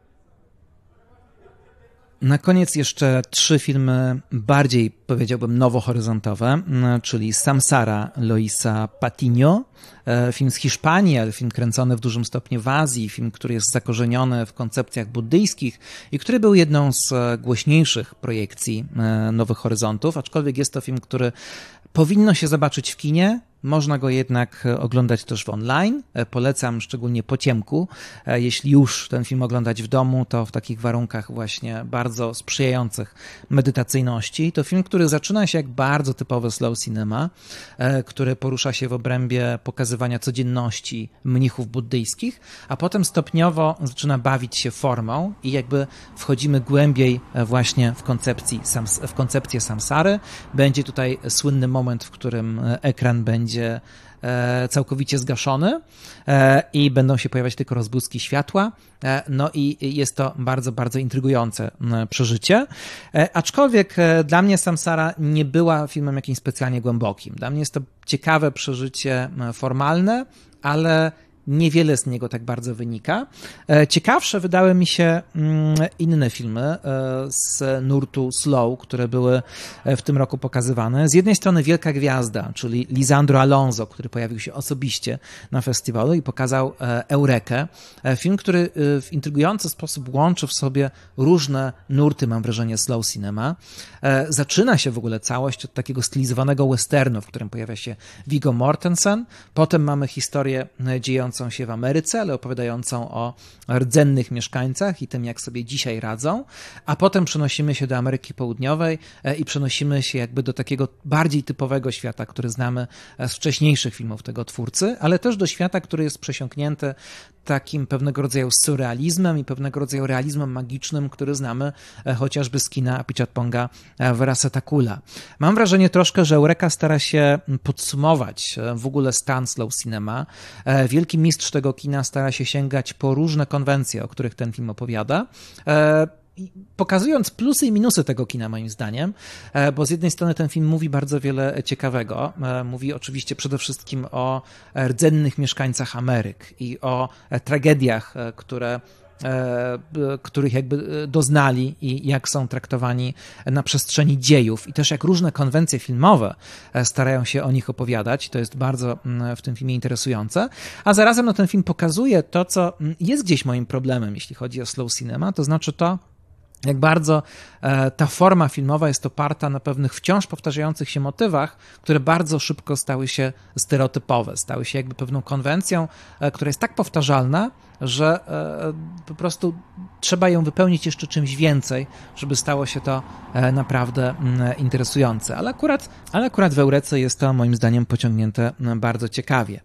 Na koniec jeszcze trzy filmy bardziej, powiedziałbym, nowohoryzontowe, czyli Samsara Loisa Patiño, film z Hiszpanii, ale film kręcony w dużym stopniu w Azji, film, który jest zakorzeniony w koncepcjach buddyjskich i który był jedną z głośniejszych projekcji Nowych Horyzontów, aczkolwiek jest to film, który powinno się zobaczyć w kinie, można go jednak oglądać też w online. Polecam szczególnie po ciemku. Jeśli już ten film oglądać w domu, to w takich warunkach właśnie bardzo sprzyjających medytacyjności. To film, który zaczyna się jak bardzo typowy slow cinema, który porusza się w obrębie pokazywania codzienności mnichów buddyjskich, a potem stopniowo zaczyna bawić się formą i jakby wchodzimy głębiej właśnie w, koncepcji, w koncepcję samsary. Będzie tutaj słynny moment, w którym ekran będzie będzie całkowicie zgaszony i będą się pojawiać tylko rozbłyski światła. No i jest to bardzo, bardzo intrygujące przeżycie. Aczkolwiek dla mnie Samsara nie była filmem jakimś specjalnie głębokim. Dla mnie jest to ciekawe przeżycie formalne, ale niewiele z niego tak bardzo wynika. Ciekawsze wydały mi się inne filmy z nurtu slow, które były w tym roku pokazywane. Z jednej strony Wielka Gwiazda, czyli Lisandro Alonso, który pojawił się osobiście na festiwalu i pokazał Eurekę. Film, który w intrygujący sposób łączy w sobie różne nurty, mam wrażenie, slow cinema. Zaczyna się w ogóle całość od takiego stylizowanego westernu, w którym pojawia się Viggo Mortensen. Potem mamy historię dziejącą się w Ameryce, ale opowiadającą o rdzennych mieszkańcach i tym, jak sobie dzisiaj radzą, a potem przenosimy się do Ameryki Południowej i przenosimy się jakby do takiego bardziej typowego świata, który znamy z wcześniejszych filmów tego twórcy, ale też do świata, który jest przesiąknięty takim pewnego rodzaju surrealizmem i pewnego rodzaju realizmem magicznym, który znamy chociażby z kina Apichatponga Veracetakula. Mam wrażenie troszkę, że Eureka stara się podsumować w ogóle stan slow cinema. Wielki mistrz tego kina stara się sięgać po różne konwencje, o których ten film opowiada, pokazując plusy i minusy tego kina, moim zdaniem, bo z jednej strony ten film mówi bardzo wiele ciekawego. Mówi oczywiście przede wszystkim o rdzennych mieszkańcach Ameryk i o tragediach, które których jakby doznali i jak są traktowani na przestrzeni dziejów i też jak różne konwencje filmowe starają się o nich opowiadać. To jest bardzo w tym filmie interesujące. A zarazem no, ten film pokazuje to, co jest gdzieś moim problemem, jeśli chodzi o slow cinema, to znaczy to, jak bardzo ta forma filmowa jest oparta na pewnych wciąż powtarzających się motywach, które bardzo szybko stały się stereotypowe, stały się jakby pewną konwencją, która jest tak powtarzalna, że po prostu trzeba ją wypełnić jeszcze czymś więcej, żeby stało się to naprawdę interesujące. Ale akurat, ale akurat w Eurece jest to moim zdaniem pociągnięte bardzo ciekawie.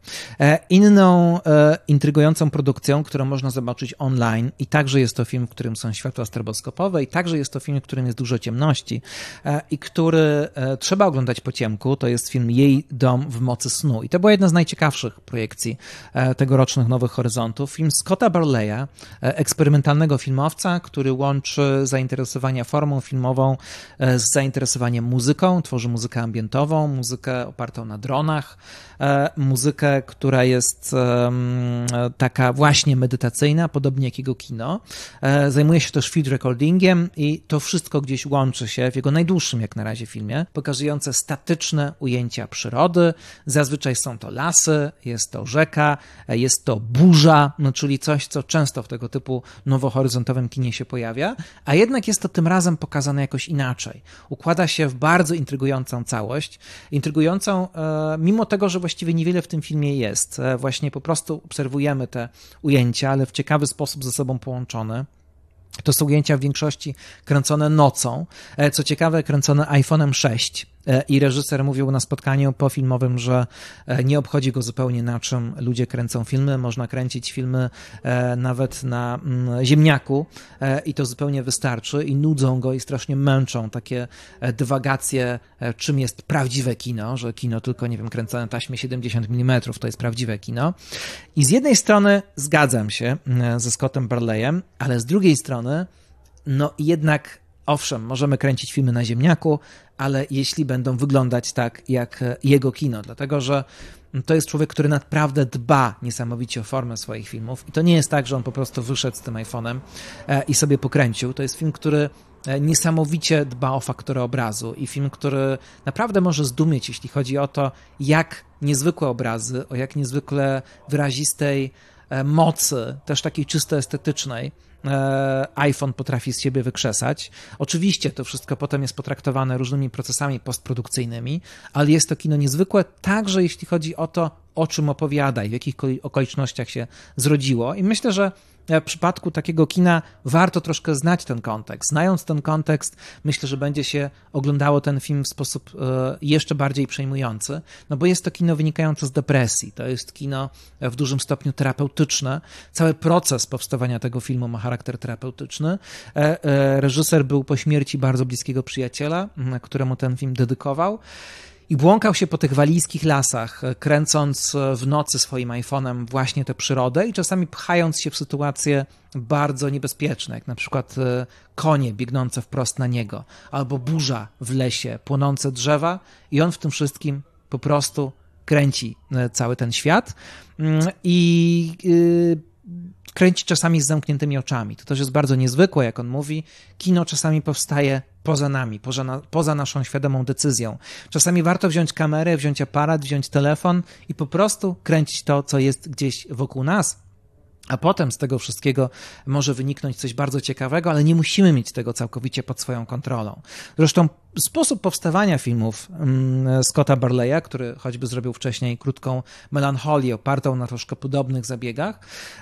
Inną intrygującą produkcją, którą można zobaczyć online i także jest to film, w którym są światła stroboskopowe i także jest to film, w którym jest dużo ciemności i który trzeba oglądać po ciemku, to jest film Jej dom w mocy snu. I to była jedna z najciekawszych projekcji tegorocznych Nowych Horyzontów. Film Scotta Barleya, eksperymentalnego filmowca, który łączy zainteresowania formą filmową z zainteresowaniem muzyką, tworzy muzykę ambientową, muzykę opartą na dronach, muzykę, która jest taka właśnie medytacyjna, podobnie jak jego kino. Zajmuje się też field recordingiem i to wszystko gdzieś łączy się w jego najdłuższym jak na razie filmie, pokazujące statyczne ujęcia przyrody. Zazwyczaj są to lasy, jest to rzeka, jest to burza, no czyli coś, co często w tego typu nowohoryzontowym kinie się pojawia, a jednak jest to tym razem pokazane jakoś inaczej. Układa się w bardzo intrygującą całość, intrygującą mimo tego, że właściwie niewiele w tym filmie jest. Właśnie po prostu obserwujemy te ujęcia, ale w ciekawy sposób ze sobą połączone. To są ujęcia w większości kręcone nocą. Co ciekawe, kręcone iPhone'em sześć. I reżyser mówił na spotkaniu pofilmowym, że nie obchodzi go zupełnie, na czym ludzie kręcą filmy. Można kręcić filmy nawet na ziemniaku i to zupełnie wystarczy i nudzą go i strasznie męczą takie dywagacje, czym jest prawdziwe kino, że kino tylko, nie wiem, kręcone na taśmie siedemdziesiąt milimetrów to jest prawdziwe kino. I z jednej strony zgadzam się ze Scottem Barleyem, ale z drugiej strony no jednak owszem, możemy kręcić filmy na ziemniaku, ale jeśli będą wyglądać tak jak jego kino, dlatego że to jest człowiek, który naprawdę dba niesamowicie o formę swoich filmów i to nie jest tak, że on po prostu wyszedł z tym iPhone'em i sobie pokręcił. To jest film, który niesamowicie dba o fakturę obrazu i film, który naprawdę może zdumieć, jeśli chodzi o to, jak niezwykłe obrazy, o jak niezwykle wyrazistej mocy, też takiej czysto estetycznej, iPhone potrafi z siebie wykrzesać. Oczywiście to wszystko potem jest potraktowane różnymi procesami postprodukcyjnymi, ale jest to kino niezwykłe także jeśli chodzi o to, o czym opowiada i w jakich okolicznościach się zrodziło. I myślę, że w przypadku takiego kina warto troszkę znać ten kontekst. Znając ten kontekst, myślę, że będzie się oglądało ten film w sposób jeszcze bardziej przejmujący, no bo jest to kino wynikające z depresji. To jest kino w dużym stopniu terapeutyczne. Cały proces powstawania tego filmu ma charakter terapeutyczny. Reżyser był po śmierci bardzo bliskiego przyjaciela, któremu ten film dedykował. i błąkał się po tych walijskich lasach, kręcąc w nocy swoim iPhone'em właśnie tę przyrodę i czasami pchając się w sytuacje bardzo niebezpieczne, jak na przykład konie biegnące wprost na niego, albo burza w lesie, płonące drzewa i on w tym wszystkim po prostu kręci cały ten świat i kręci czasami z zamkniętymi oczami. To też jest bardzo niezwykłe, jak on mówi. Kino czasami powstaje poza nami, poza, na, poza naszą świadomą decyzją. Czasami warto wziąć kamerę, wziąć aparat, wziąć telefon i po prostu kręcić to, co jest gdzieś wokół nas. A potem z tego wszystkiego może wyniknąć coś bardzo ciekawego, ale nie musimy mieć tego całkowicie pod swoją kontrolą. Zresztą sposób powstawania filmów Scotta Barleya, który choćby zrobił wcześniej krótką Melancholię opartą na troszkę podobnych zabiegach,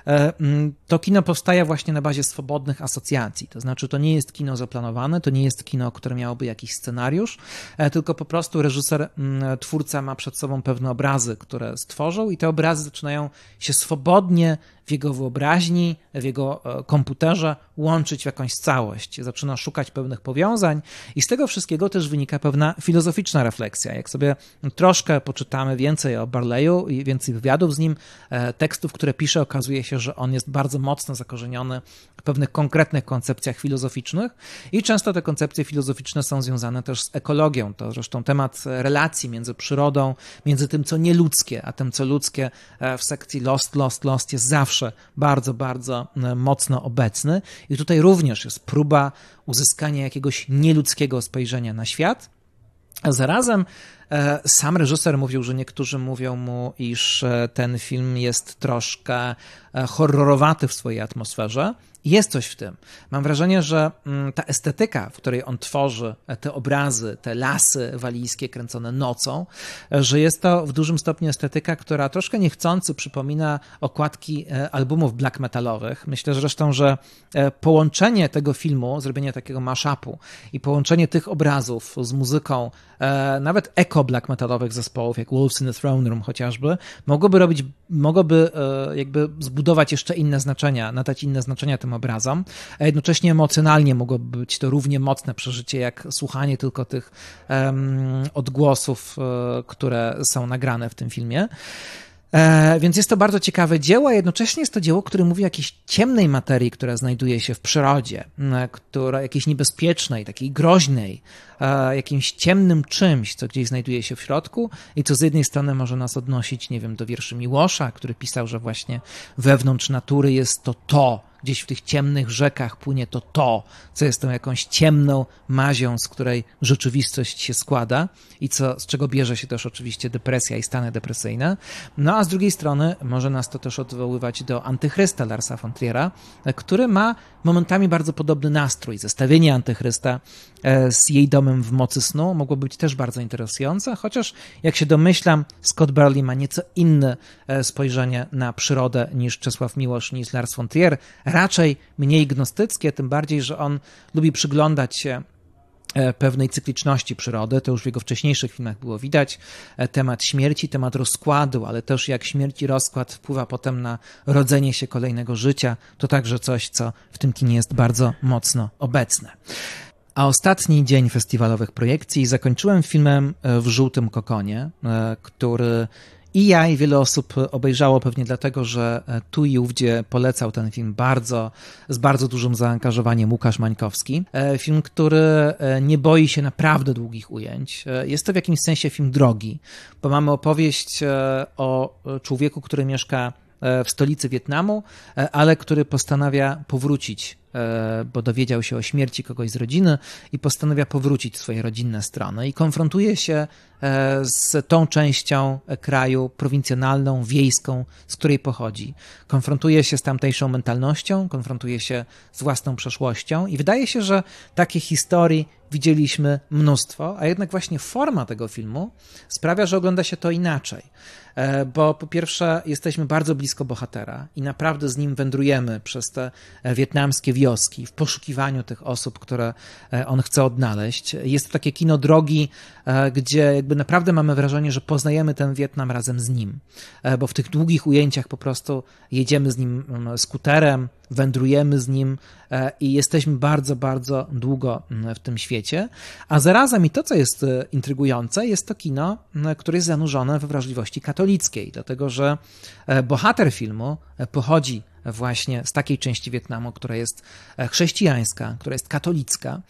to kino powstaje właśnie na bazie swobodnych asocjacji. To znaczy to nie jest kino zaplanowane, to nie jest kino, które miałoby jakiś scenariusz, tylko po prostu reżyser, twórca ma przed sobą pewne obrazy, które stworzył i te obrazy zaczynają się swobodnie w jego wyobraźni, w jego komputerze łączyć w jakąś całość. Zaczyna szukać pewnych powiązań i z tego wszystkiego też wynika pewna filozoficzna refleksja. Jak sobie troszkę poczytamy więcej o Barleyu i więcej wywiadów z nim, tekstów, które pisze, okazuje się, że on jest bardzo mocno zakorzeniony w pewnych konkretnych koncepcjach filozoficznych i często te koncepcje filozoficzne są związane też z ekologią. To zresztą temat relacji między przyrodą, między tym, co nieludzkie, a tym, co ludzkie w sekcji Lost, Lost, Lost jest zawsze bardzo, bardzo mocno obecny. I tutaj również jest próba uzyskania jakiegoś nieludzkiego spojrzenia na świat, a zarazem sam reżyser mówił, że niektórzy mówią mu, iż ten film jest troszkę horrorowaty w swojej atmosferze. Jest coś w tym. Mam wrażenie, że ta estetyka, w której on tworzy te obrazy, te lasy walijskie kręcone nocą, że jest to w dużym stopniu estetyka, która troszkę niechcący przypomina okładki albumów black metalowych. Myślę zresztą, że połączenie tego filmu, zrobienie takiego mashupu i połączenie tych obrazów z muzyką nawet eko black metalowych zespołów, jak Wolves in the Throne Room chociażby, mogłoby robić, mogłoby jakby zbudować jeszcze inne znaczenia, nadać inne znaczenia tym obrazom, a jednocześnie emocjonalnie mogłoby być to równie mocne przeżycie, jak słuchanie tylko tych um, odgłosów, um, które są nagrane w tym filmie. E, więc jest to bardzo ciekawe dzieło, a jednocześnie jest to dzieło, które mówi o jakiejś ciemnej materii, która znajduje się w przyrodzie, e, która jakiejś niebezpiecznej, takiej groźnej, e, jakimś ciemnym czymś, co gdzieś znajduje się w środku i co z jednej strony może nas odnosić, nie wiem, do wierszy Miłosza, który pisał, że właśnie wewnątrz natury jest to to, gdzieś w tych ciemnych rzekach płynie to to, co jest tą jakąś ciemną mazią, z której rzeczywistość się składa i co, z czego bierze się też oczywiście depresja i stany depresyjne. No a z drugiej strony może nas to też odwoływać do Antychrysta Larsa von Triera, który ma momentami bardzo podobny nastrój. Zestawienie Antychrysta z jej domem w mocy snu mogło być też bardzo interesujące, chociaż jak się domyślam, Scott Barley ma nieco inne spojrzenie na przyrodę niż Czesław Miłosz, niż Lars von Trier, raczej mniej gnostyckie, tym bardziej, że on lubi przyglądać się pewnej cykliczności przyrody, to już w jego wcześniejszych filmach było widać, temat śmierci, temat rozkładu, ale też jak śmierć i rozkład wpływa potem na rodzenie się kolejnego życia, to także coś, co w tym kinie jest bardzo mocno obecne. A ostatni dzień festiwalowych projekcji zakończyłem filmem W żółtym kokonie, który i ja, i wiele osób obejrzało pewnie dlatego, że tu i ówdzie polecał ten film bardzo, z bardzo dużym zaangażowaniem Łukasz Mańkowski. Film, który nie boi się naprawdę długich ujęć. Jest to w jakimś sensie film drogi, bo mamy opowieść o człowieku, który mieszka w stolicy Wietnamu, ale który postanawia powrócić, bo dowiedział się o śmierci kogoś z rodziny i postanawia powrócić w swoje rodzinne strony i konfrontuje się z tą częścią kraju prowincjonalną, wiejską, z której pochodzi. Konfrontuje się z tamtejszą mentalnością, konfrontuje się z własną przeszłością i wydaje się, że takich historii widzieliśmy mnóstwo, a jednak właśnie forma tego filmu sprawia, że ogląda się to inaczej. Bo po pierwsze jesteśmy bardzo blisko bohatera i naprawdę z nim wędrujemy przez te wietnamskie wioski, w poszukiwaniu tych osób, które on chce odnaleźć. Jest to takie kino drogi, gdzie jakby naprawdę mamy wrażenie, że poznajemy ten Wietnam razem z nim, bo w tych długich ujęciach po prostu jedziemy z nim skuterem, wędrujemy z nim i jesteśmy bardzo, bardzo długo w tym świecie. A zarazem i to, co jest intrygujące, jest to kino, które jest zanurzone we wrażliwości katolickiej, dlatego że bohater filmu pochodzi właśnie z takiej części Wietnamu, która jest chrześcijańska, która jest katolicka.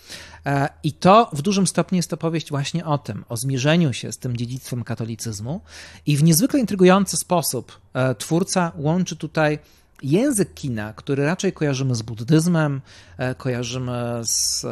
I to w dużym stopniu jest opowieść właśnie o tym, o zmierzeniu się z tym dziedzictwem katolicyzmu. I w niezwykle intrygujący sposób twórca łączy tutaj język kina, który raczej kojarzymy z buddyzmem, kojarzymy z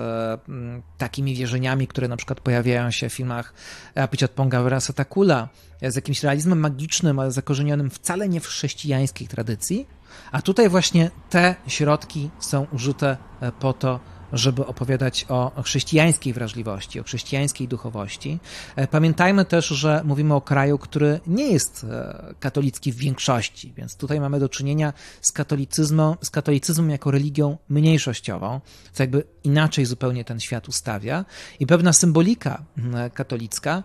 takimi wierzeniami, które na przykład pojawiają się w filmach Apichatponga Weerasatakula, z jakimś realizmem magicznym, ale zakorzenionym wcale nie w chrześcijańskiej tradycji, a tutaj właśnie te środki są użyte po to, żeby opowiadać o chrześcijańskiej wrażliwości, o chrześcijańskiej duchowości. Pamiętajmy też, że mówimy o kraju, który nie jest katolicki w większości, więc tutaj mamy do czynienia z katolicyzmem, z katolicyzmem jako religią mniejszościową, co jakby inaczej zupełnie ten świat ustawia. I pewna symbolika katolicka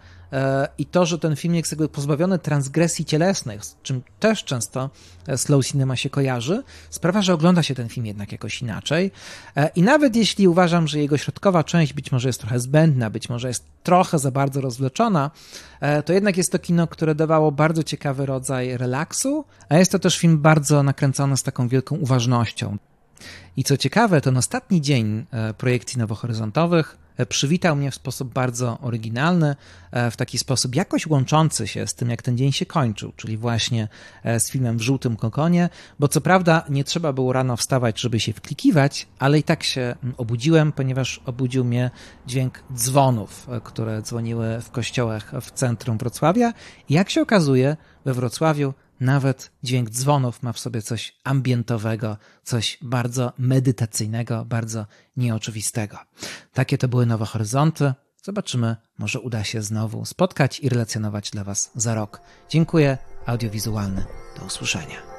i to, że ten film jest jakby pozbawiony transgresji cielesnych, z czym też często slow cinema się kojarzy, sprawia, że ogląda się ten film jednak jakoś inaczej. I nawet jeśli uważam, że jego środkowa część być może jest trochę zbędna, być może jest trochę za bardzo rozwleczona, to jednak jest to kino, które dawało bardzo ciekawy rodzaj relaksu, a jest to też film bardzo nakręcony z taką wielką uważnością. I co ciekawe, ten ostatni dzień projekcji Nowohoryzontowych przywitał mnie w sposób bardzo oryginalny, w taki sposób jakoś łączący się z tym, jak ten dzień się kończył, czyli właśnie z filmem W żółtym kokonie, bo co prawda nie trzeba było rano wstawać, żeby się wklikiwać, ale i tak się obudziłem, ponieważ obudził mnie dźwięk dzwonów, które dzwoniły w kościołach w centrum Wrocławia. I jak się okazuje, we Wrocławiu nawet dźwięk dzwonów ma w sobie coś ambientowego, coś bardzo medytacyjnego, bardzo nieoczywistego. Takie to były Nowe Horyzonty. Zobaczymy, może uda się znowu spotkać i relacjonować dla Was za rok. Dziękuję. Audiowizualny. Do usłyszenia.